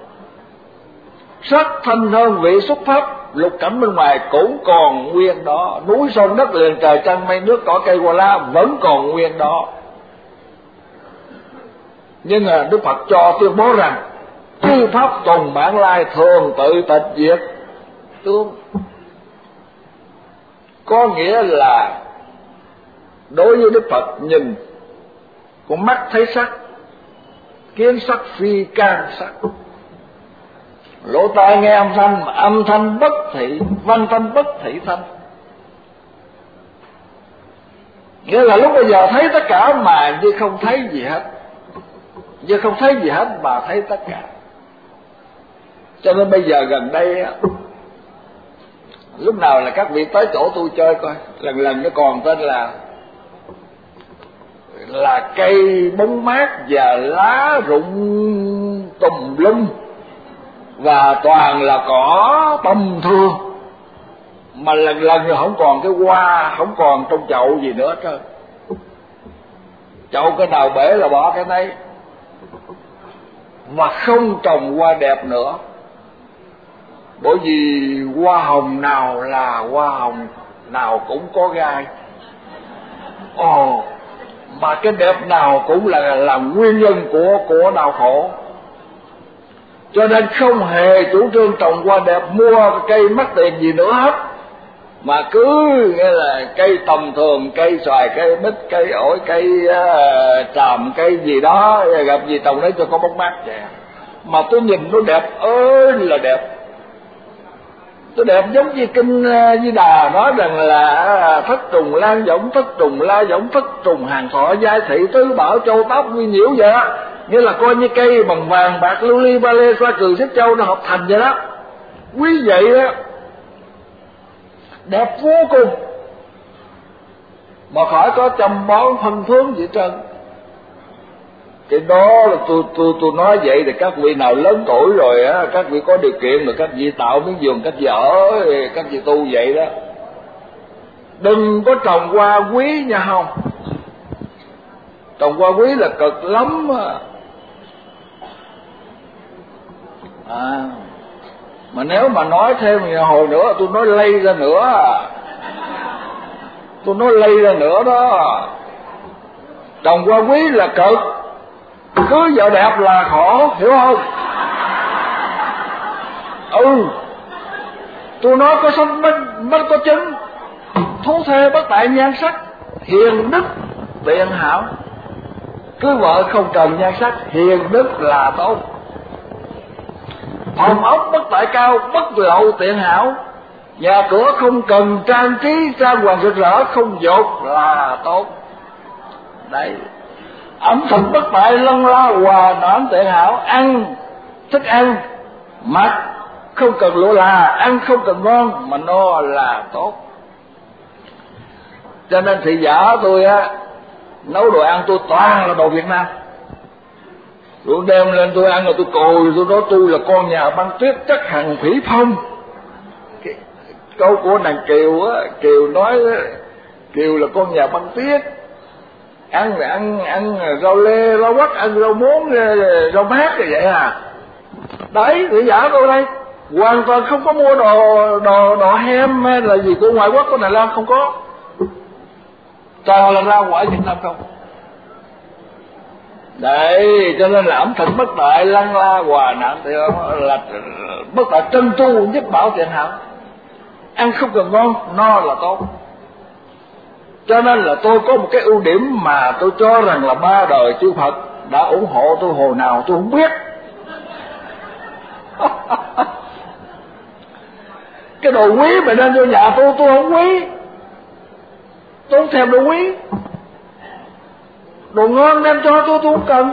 Sắc thanh hơn vị xuất pháp, lục cảnh bên ngoài cũng còn nguyên đó. Núi sông đất liền trời trăng mây nước cỏ cây hoa lá vẫn còn nguyên đó. Nhưng mà Đức Phật cho tuyên bố rằng chư pháp tùng bản lai thường tự tịch diệt tướng. Có nghĩa là đối với Đức Phật nhìn con mắt thấy sắc, kiến sắc phi can sắc, lỗ tai nghe âm thanh, mà âm thanh bất thị, văn thanh bất thị thanh. Nghĩa là lúc bây giờ thấy tất cả mà như không thấy gì hết, như không thấy gì hết mà thấy tất cả. Cho nên bây giờ gần đây lúc nào là các vị tới chỗ tôi chơi coi, lần lần nó còn tên là là cây bóng mát và lá rụng tùm lum, và toàn là cỏ tầm thường, mà lần lần rồi không còn cái hoa, không còn trong chậu gì nữa trơn. Chậu cái nào bể là bỏ cái nấy, mà không trồng hoa đẹp nữa. Bởi vì hoa hồng nào là hoa hồng nào cũng có gai. Ồ, mà cái đẹp nào cũng là là nguyên nhân của của đau khổ. Cho nên không hề chủ trương trồng hoa đẹp, mua cây mắc tiền gì nữa hết, mà cứ nghe là cây tầm thường, cây xoài, cây mít, cây ổi, cây uh, tràm, cây gì đó, gặp gì trồng đấy cho có bóng mát vậy. Mà tôi nhìn nó đẹp ơi là đẹp. Tôi đẹp giống như kinh Di Đà nói rằng là thất trùng lan võng, thất trùng la võng, thất trùng hàng thọ, giai thị tứ bảo châu tóc quy nhiễu vậy đó. Nghĩa là coi như cây bằng vàng bạc lưu ly ba lê xoa cừ xích châu nó hợp thành vậy đó. Quý vậy đó, đẹp vô cùng, mà khỏi có chăm bón phân phướng gì trơn. Cái đó là tôi tôi tôi nói vậy, thì các vị nào lớn tuổi rồi á, các vị có điều kiện rồi các vị tạo miếng vườn, các vị ở, các vị tu vậy đó. Đừng có trồng hoa quý nha, không. Trồng hoa quý là cực lắm à. Mà nếu mà nói thêm hồi nữa, tôi nói lây ra nữa, tôi nói lây ra nữa đó. Trồng hoa quý là cực, cưới vợ đẹp là khổ, hiểu không? Ừ, tôi nói có sách mất mất có chứng. Thú thê bất tại nhan sắc, hiền đức tiện hảo. Cưới vợ không cần nhan sắc, hiền đức là tốt. Phòng ốc bất tại cao, bất lậu tiện hảo. Nhà cửa không cần trang trí trang hoàng rực rỡ, không dột là tốt. Đấy. Ẩm thực bất tại lân la hòa noãn tiện hảo. Ăn thức ăn mặc không cần lụa là, ăn không cần ngon mà no là tốt. Cho nên thị giả tôi á, nấu đồ ăn tôi toàn là đồ Việt Nam. Tôi đem lên tôi ăn rồi tôi cồi, tôi nói tôi là con nhà băng tuyết chắc hằng thủy phong. Cái câu của nàng Kiều á, Kiều nói Kiều là con nhà băng tuyết, ăn là ăn ăn rau lê, rau quắt, ăn rau muống, rau mát như vậy à. Đấy, thị giả tôi đây hoàn toàn không có mua đồ đồ đồ hem hay là gì của ngoại quốc, của Đài Loan không có, toàn là rau quả Việt Nam không. Đấy, cho nên là ẩm thực bất tại lăng la hòa nạn thì là bất tại trân tu nhất bảo tiện hảo. Ăn không cần ngon, no là tốt. Cho nên là tôi có một cái ưu điểm mà tôi cho rằng là ba đời chư Phật đã ủng hộ tôi hồi nào tôi không biết. Cái đồ quý mà nên vô nhà tôi, tôi không quý. Tôi không thèm đồ quý. Đồ ngon đem cho tôi, tôi không cần.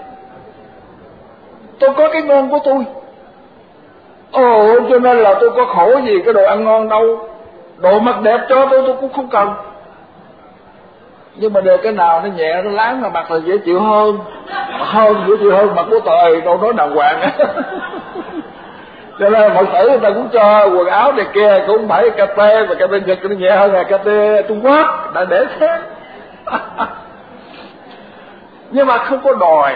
Tôi có cái ngon của tôi. Ồ, cho nên là tôi có khổ gì cái đồ ăn ngon đâu. Đồ mặc đẹp cho tôi, tôi cũng không cần. Nhưng mà được cái nào nó nhẹ, nó láng mà mặc là dễ chịu hơn. Hơn, dễ chịu hơn mặc của tời, đâu nói đàng hoàng. Cho nên mọi tử người ta cũng cho quần áo này kia, cũng không phải cà tê, mà cà tê Nhật nó nhẹ hơn là cà tê Trung Quốc, đã để thế. Nhưng mà không có đòi.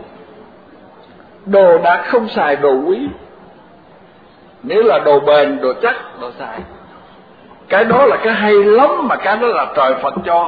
Đồ đã không xài đồ quý, nếu là đồ bền, đồ chắc, đồ xài. Cái đó là cái hay lắm, mà cái đó là trời Phật cho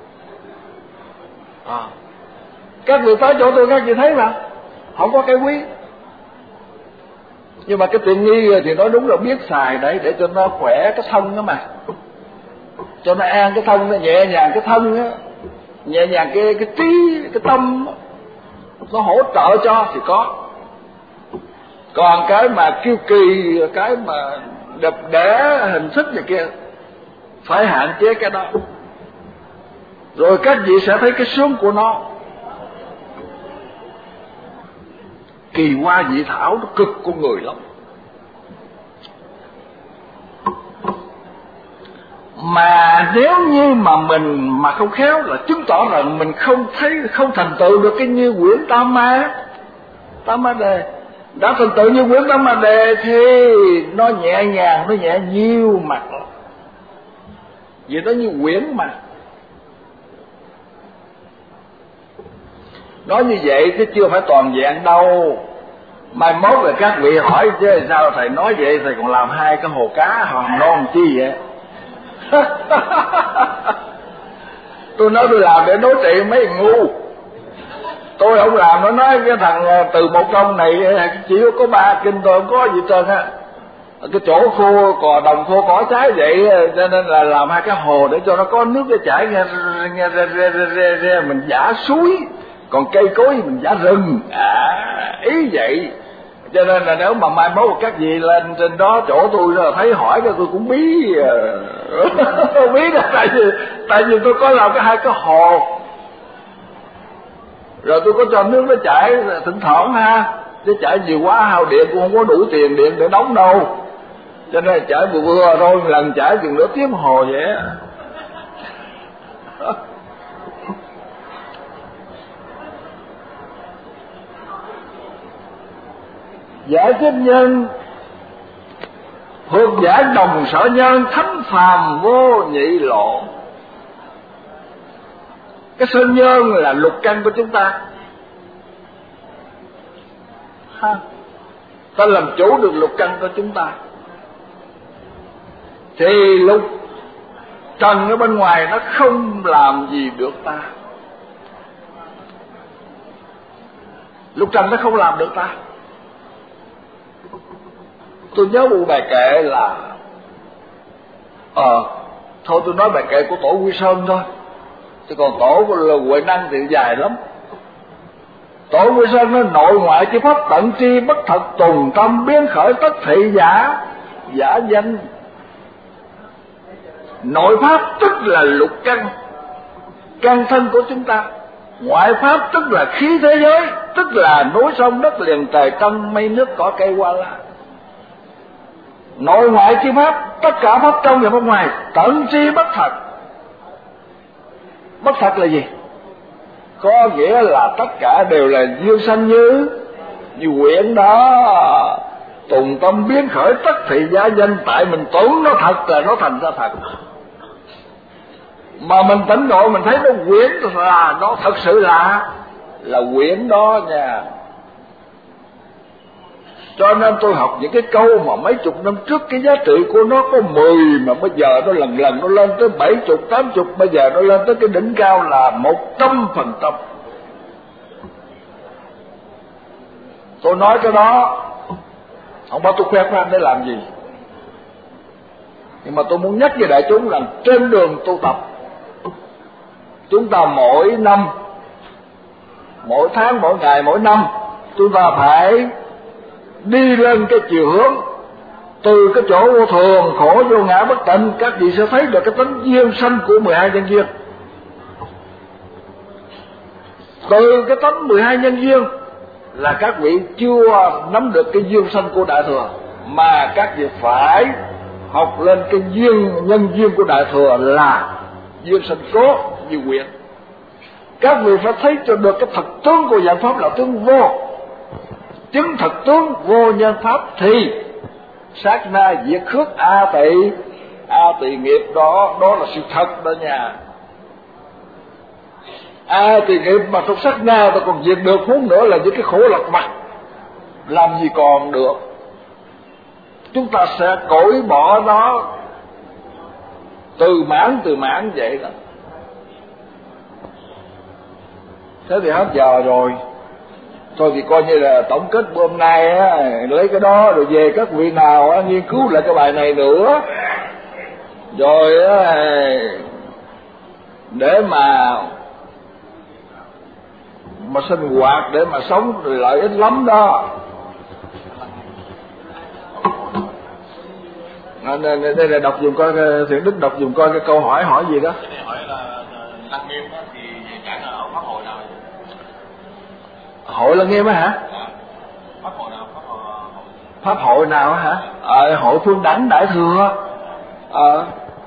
à. Các người tới chỗ tôi các người thấy mà không có cái quý. Nhưng mà cái tiện nghi thì nói đúng là biết xài đấy, để cho nó khỏe cái thân đó mà, cho nó an cái thân, nó nhẹ nhàng cái thân á, nhẹ nhàng cái cái trí, cái tâm, nó hỗ trợ cho thì có. Còn cái mà kiêu kỳ, cái mà đẹp đẽ hình thức này kia, phải hạn chế cái đó. Rồi các vị sẽ thấy cái sướng của nó. Kỳ hoa dị thảo nó cực con người lắm. Mà nếu như mà mình mà không khéo là chứng tỏ rằng mình không thấy, không thành tựu được cái như quyển Tam Ma. Tam Ma Đề đã thành tựu như Quyển Tâm Ma Đề thì nó nhẹ nhàng, nó nhẹ nhiêu mặt vì nó như quyển mà. Nói như vậy chứ chưa phải toàn vẹn đâu. Mai mốt rồi các vị hỏi chứ sao thầy nói vậy, thầy còn làm hai cái hồ cá hòn non chi vậy? Tôi nói tôi làm để đối trị mấy ngu. Tôi không làm. Nó nói cái thằng Từ Một Công này chỉ có ba kinh tôi không có gì trơn á. Cái chỗ khô cò đồng khô cỏ trái vậy, cho nên là làm hai cái hồ để cho nó có nước để chảy nghe, nghe re, re, re, re, re, mình giả suối, còn cây cối mình giả rừng. À, ý vậy. Cho nên là nếu mà mai mốt các vị lên trên đó chỗ tôi rồi thấy hỏi cái tôi cũng bí. Bí là tại vì tại vì tôi có làm cái hai cái hồ, rồi tôi có cho nước nó chảy thỉnh thoảng ha, chứ chảy nhiều quá hao điện cũng không có đủ tiền điện để đóng đâu, cho nên chảy vừa vừa thôi, lần chảy chừng nửa tiếng hồ vậy. Giải thích nhân hương giải đồng sở nhân, thánh phàm vô nhị lộ. Cái sơn nhân là lục căn của chúng ta ha. Ta làm chủ được lục căn của chúng ta thì lục trần ở bên ngoài nó không làm gì được ta. Lục trần nó không làm được ta. Tôi nhớ một bài kệ là Ờ thôi tôi nói bài kệ của tổ Quy Sơn thôi, chứ còn tổ của Huệ Năng thì dài lắm. Tổ Quy Sơn nó nội ngoại chi pháp tận tri, bất thật tùng tâm, biến khởi tất thị giả, giả danh. Nội pháp tức là lục căn, căn thân của chúng ta. Ngoại pháp tức là khí thế giới, tức là núi sông đất liền trời trăng mây nước cỏ cây hoa lá. Nội ngoại chi pháp, tất cả pháp trong và pháp ngoài, tận tri bất thật. Bất thật là gì? Có nghĩa là tất cả đều là duyên sanh như như quyển đó. Tùng tâm biến khởi tất thị giả danh, tại mình tưởng nó thật là nó thành ra thật. Mà mình tỉnh ngộ mình thấy nó quyển là nó thật sự là là quyển đó nha. Cho nên tôi học những cái câu mà mấy chục năm trước cái giá trị của nó có mười, mà bây giờ nó lần lần nó lên tới bảy chục, tám chục, bây giờ nó lên tới cái đỉnh cao là một trăm phần trăm. Tôi nói cái đó không phải tôi khoe khoang để làm gì, nhưng mà tôi muốn nhắc với đại chúng là trên đường tu tập, chúng ta mỗi năm, mỗi tháng, mỗi ngày, mỗi năm, chúng ta phải đi lên cái chiều hướng từ cái chỗ vô thường, khổ, vô ngã, bất tịnh. Các vị sẽ thấy được cái tính duyên sanh của mười hai nhân duyên. Từ cái tánh mười hai nhân duyên là các vị chưa nắm được cái duyên sanh của Đại Thừa, mà các vị phải học lên cái duyên nhân duyên của Đại Thừa là duyên sanh cố như quyển. Các vị phải thấy cho được cái thật tướng của dạng pháp là tướng vô. Chứng thật tướng vô nhân pháp thì sát na diệt khước a tỳ, a tỳ nghiệp đó, đó là sự thật đó nha. A tỳ nghiệp mà trong sát na ta còn diệt được, huống nữa là những cái khổ lật mặt làm gì còn được. Chúng ta sẽ cởi bỏ nó từ mãn từ mãn vậy đó. Thế thì hết giờ rồi. Thôi thì coi như là tổng kết bữa hôm nay á, lấy cái đó rồi về các vị nào á, nghiên cứu lại cái bài này nữa, rồi á, để mà mà sinh hoạt, để mà sống thì lợi ích lắm đó. À, đây là đọc dùng coi, Thiện Đức đọc dùng coi cái câu hỏi hỏi gì đó. Hỏi là Lăng Nghiêm đó thì chẳng là ở pháp hội nào? Hội Lăng Nghiêm á hả? À, pháp hội nào? Pháp hội, pháp hội nào á hả? Ờ, à, hội Phương Đảnh Đại Thừa. Ờ, à,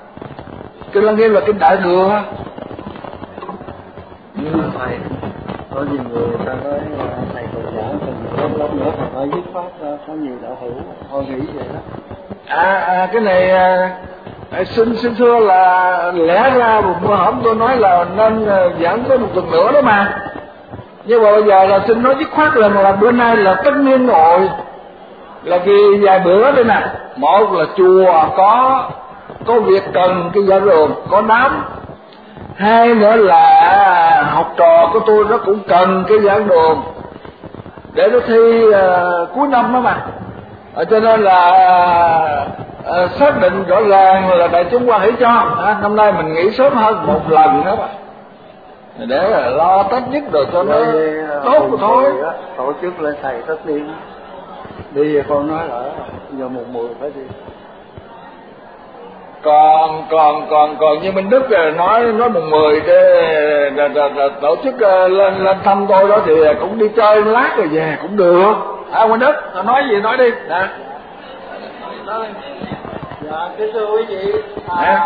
kinh Lăng Nghiêm là kinh Đại Thừa. Ừ. Thầy, có nhiều người ta nói thầy còn giảng từng lớp lớp nữa thầy nói dứt khoát có nhiều đạo hữu thôi nghĩ vậy đó. À, à cái này à, xin xin thưa là lẽ ra một bữa hổm tôi nói là nên giảng tới một tuần nữa đó mà, nhưng mà bây giờ là xin nói dứt khoát là là bữa nay là tất niên ngồi là vì vài bữa đây nè. Một là chùa có có việc cần cái gia đường có đám, hai nữa là học trò của tôi nó cũng cần cái giảng đường để nó thi uh, cuối năm đó mà. À, cho nên là uh, xác định rõ ràng là đại chúng quan hỷ cho à, năm nay mình nghỉ sớm hơn một lần đó mà, để lo Tết nhất rồi cho nó tốt rồi thôi. Tổ chức lên thầy tất niên đi, con nói ở giờ một mười phải đi. còn còn còn còn như Minh Đức nói nói mùng mười để tổ chức lên lên thăm tôi đó thì cũng đi chơi lát rồi về cũng được. À Minh Đức nói gì nói đi nè. Dạ kính thưa quý vị, à,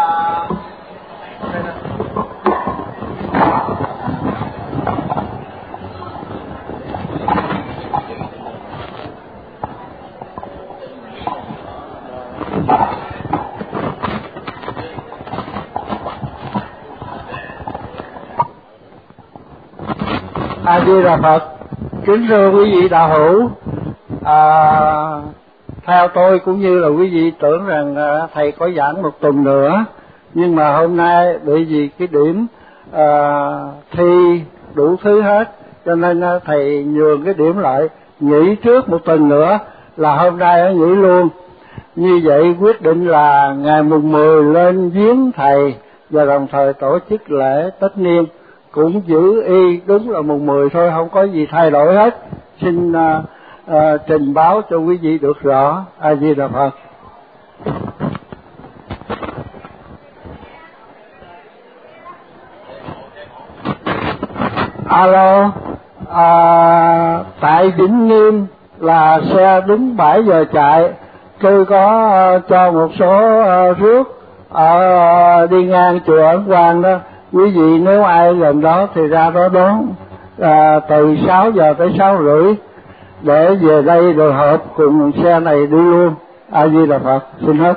A Di Đà Phật. Kính thưa quý vị đạo hữu, à, theo tôi cũng như là quý vị tưởng rằng à, thầy có giảng một tuần nữa, nhưng mà hôm nay bởi vì cái điểm à, thi đủ thứ hết, cho nên à, thầy nhường cái điểm lại nghỉ trước một tuần nữa, là hôm nay nghỉ luôn. Như vậy quyết định là ngày mùng mười lên viếng thầy và đồng thời tổ chức lễ tất niên, cũng giữ y đúng là mùng mười thôi, không có gì thay đổi hết. Xin uh, uh, trình báo cho quý vị được rõ. A Di Đà Phật. Alo, à, tại Vĩnh Nghiêm là xe đúng bảy giờ chạy, tôi có uh, cho một số uh, rước ở uh, đi ngang chùa Ấn Quang đó. Quý vị nếu ai gần đó thì ra đó đón à, từ sáu giờ tới sáu rưỡi để về đây rồi hợp cùng xe này đi luôn. A Di Đà Phật. Xin hết.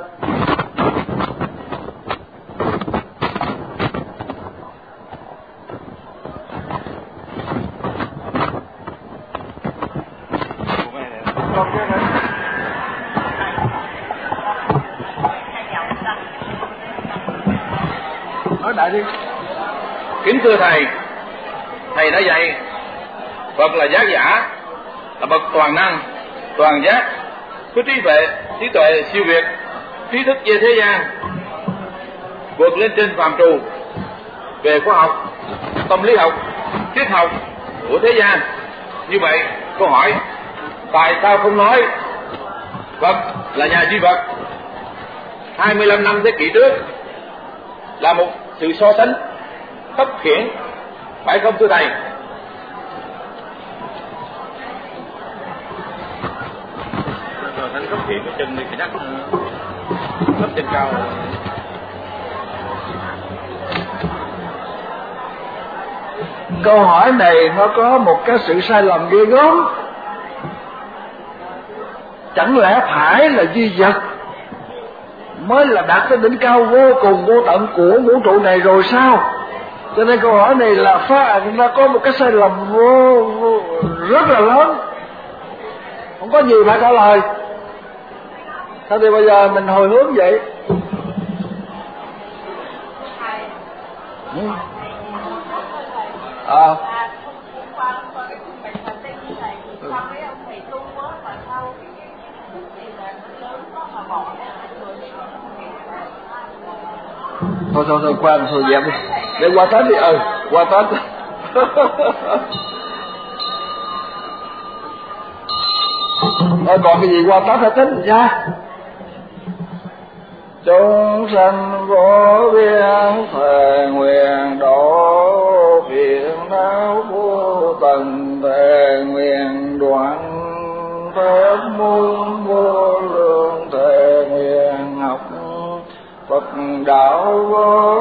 nói đại đi. Kính thưa thầy, thầy đã dạy Phật là giác giả, là bậc toàn năng, toàn giác, có trí tuệ, trí tuệ siêu việt, trí thức về thế gian, vượt lên trên phàm trù về khoa học, tâm lý học, triết học của thế gian. Như vậy, câu hỏi tại sao không nói Phật là nhà duy vật? hai mươi lăm năm thế kỷ trước là một sự so sánh khấp khiển, phải không thưa thầy? So sánh khấp khiển cái chân đi cái nhắc khắp trên cao. Câu hỏi này nó có một cái sự sai lầm ghê gớm. Chẳng lẽ phải là duy vật mới là đạt tới đỉnh cao vô cùng vô tận của vũ trụ này rồi sao? Cho nên câu hỏi này là phá, nó có một cái sai lầm vô, vô rất là lớn, không có gì phải trả lời. Thế thì bây giờ mình hồi hướng vậy. À. Thôi thôi thôi qua thôi dẹp đi, để qua Tết đi. Ừ qua Tết. Thôi còn cái gì qua Tết phải tính nha. Chúng sanh vô biên thề nguyện độ phiền não vô tận, thề nguyện đoạn pháp môn vô lượng, thề nguyện học Phật đạo vô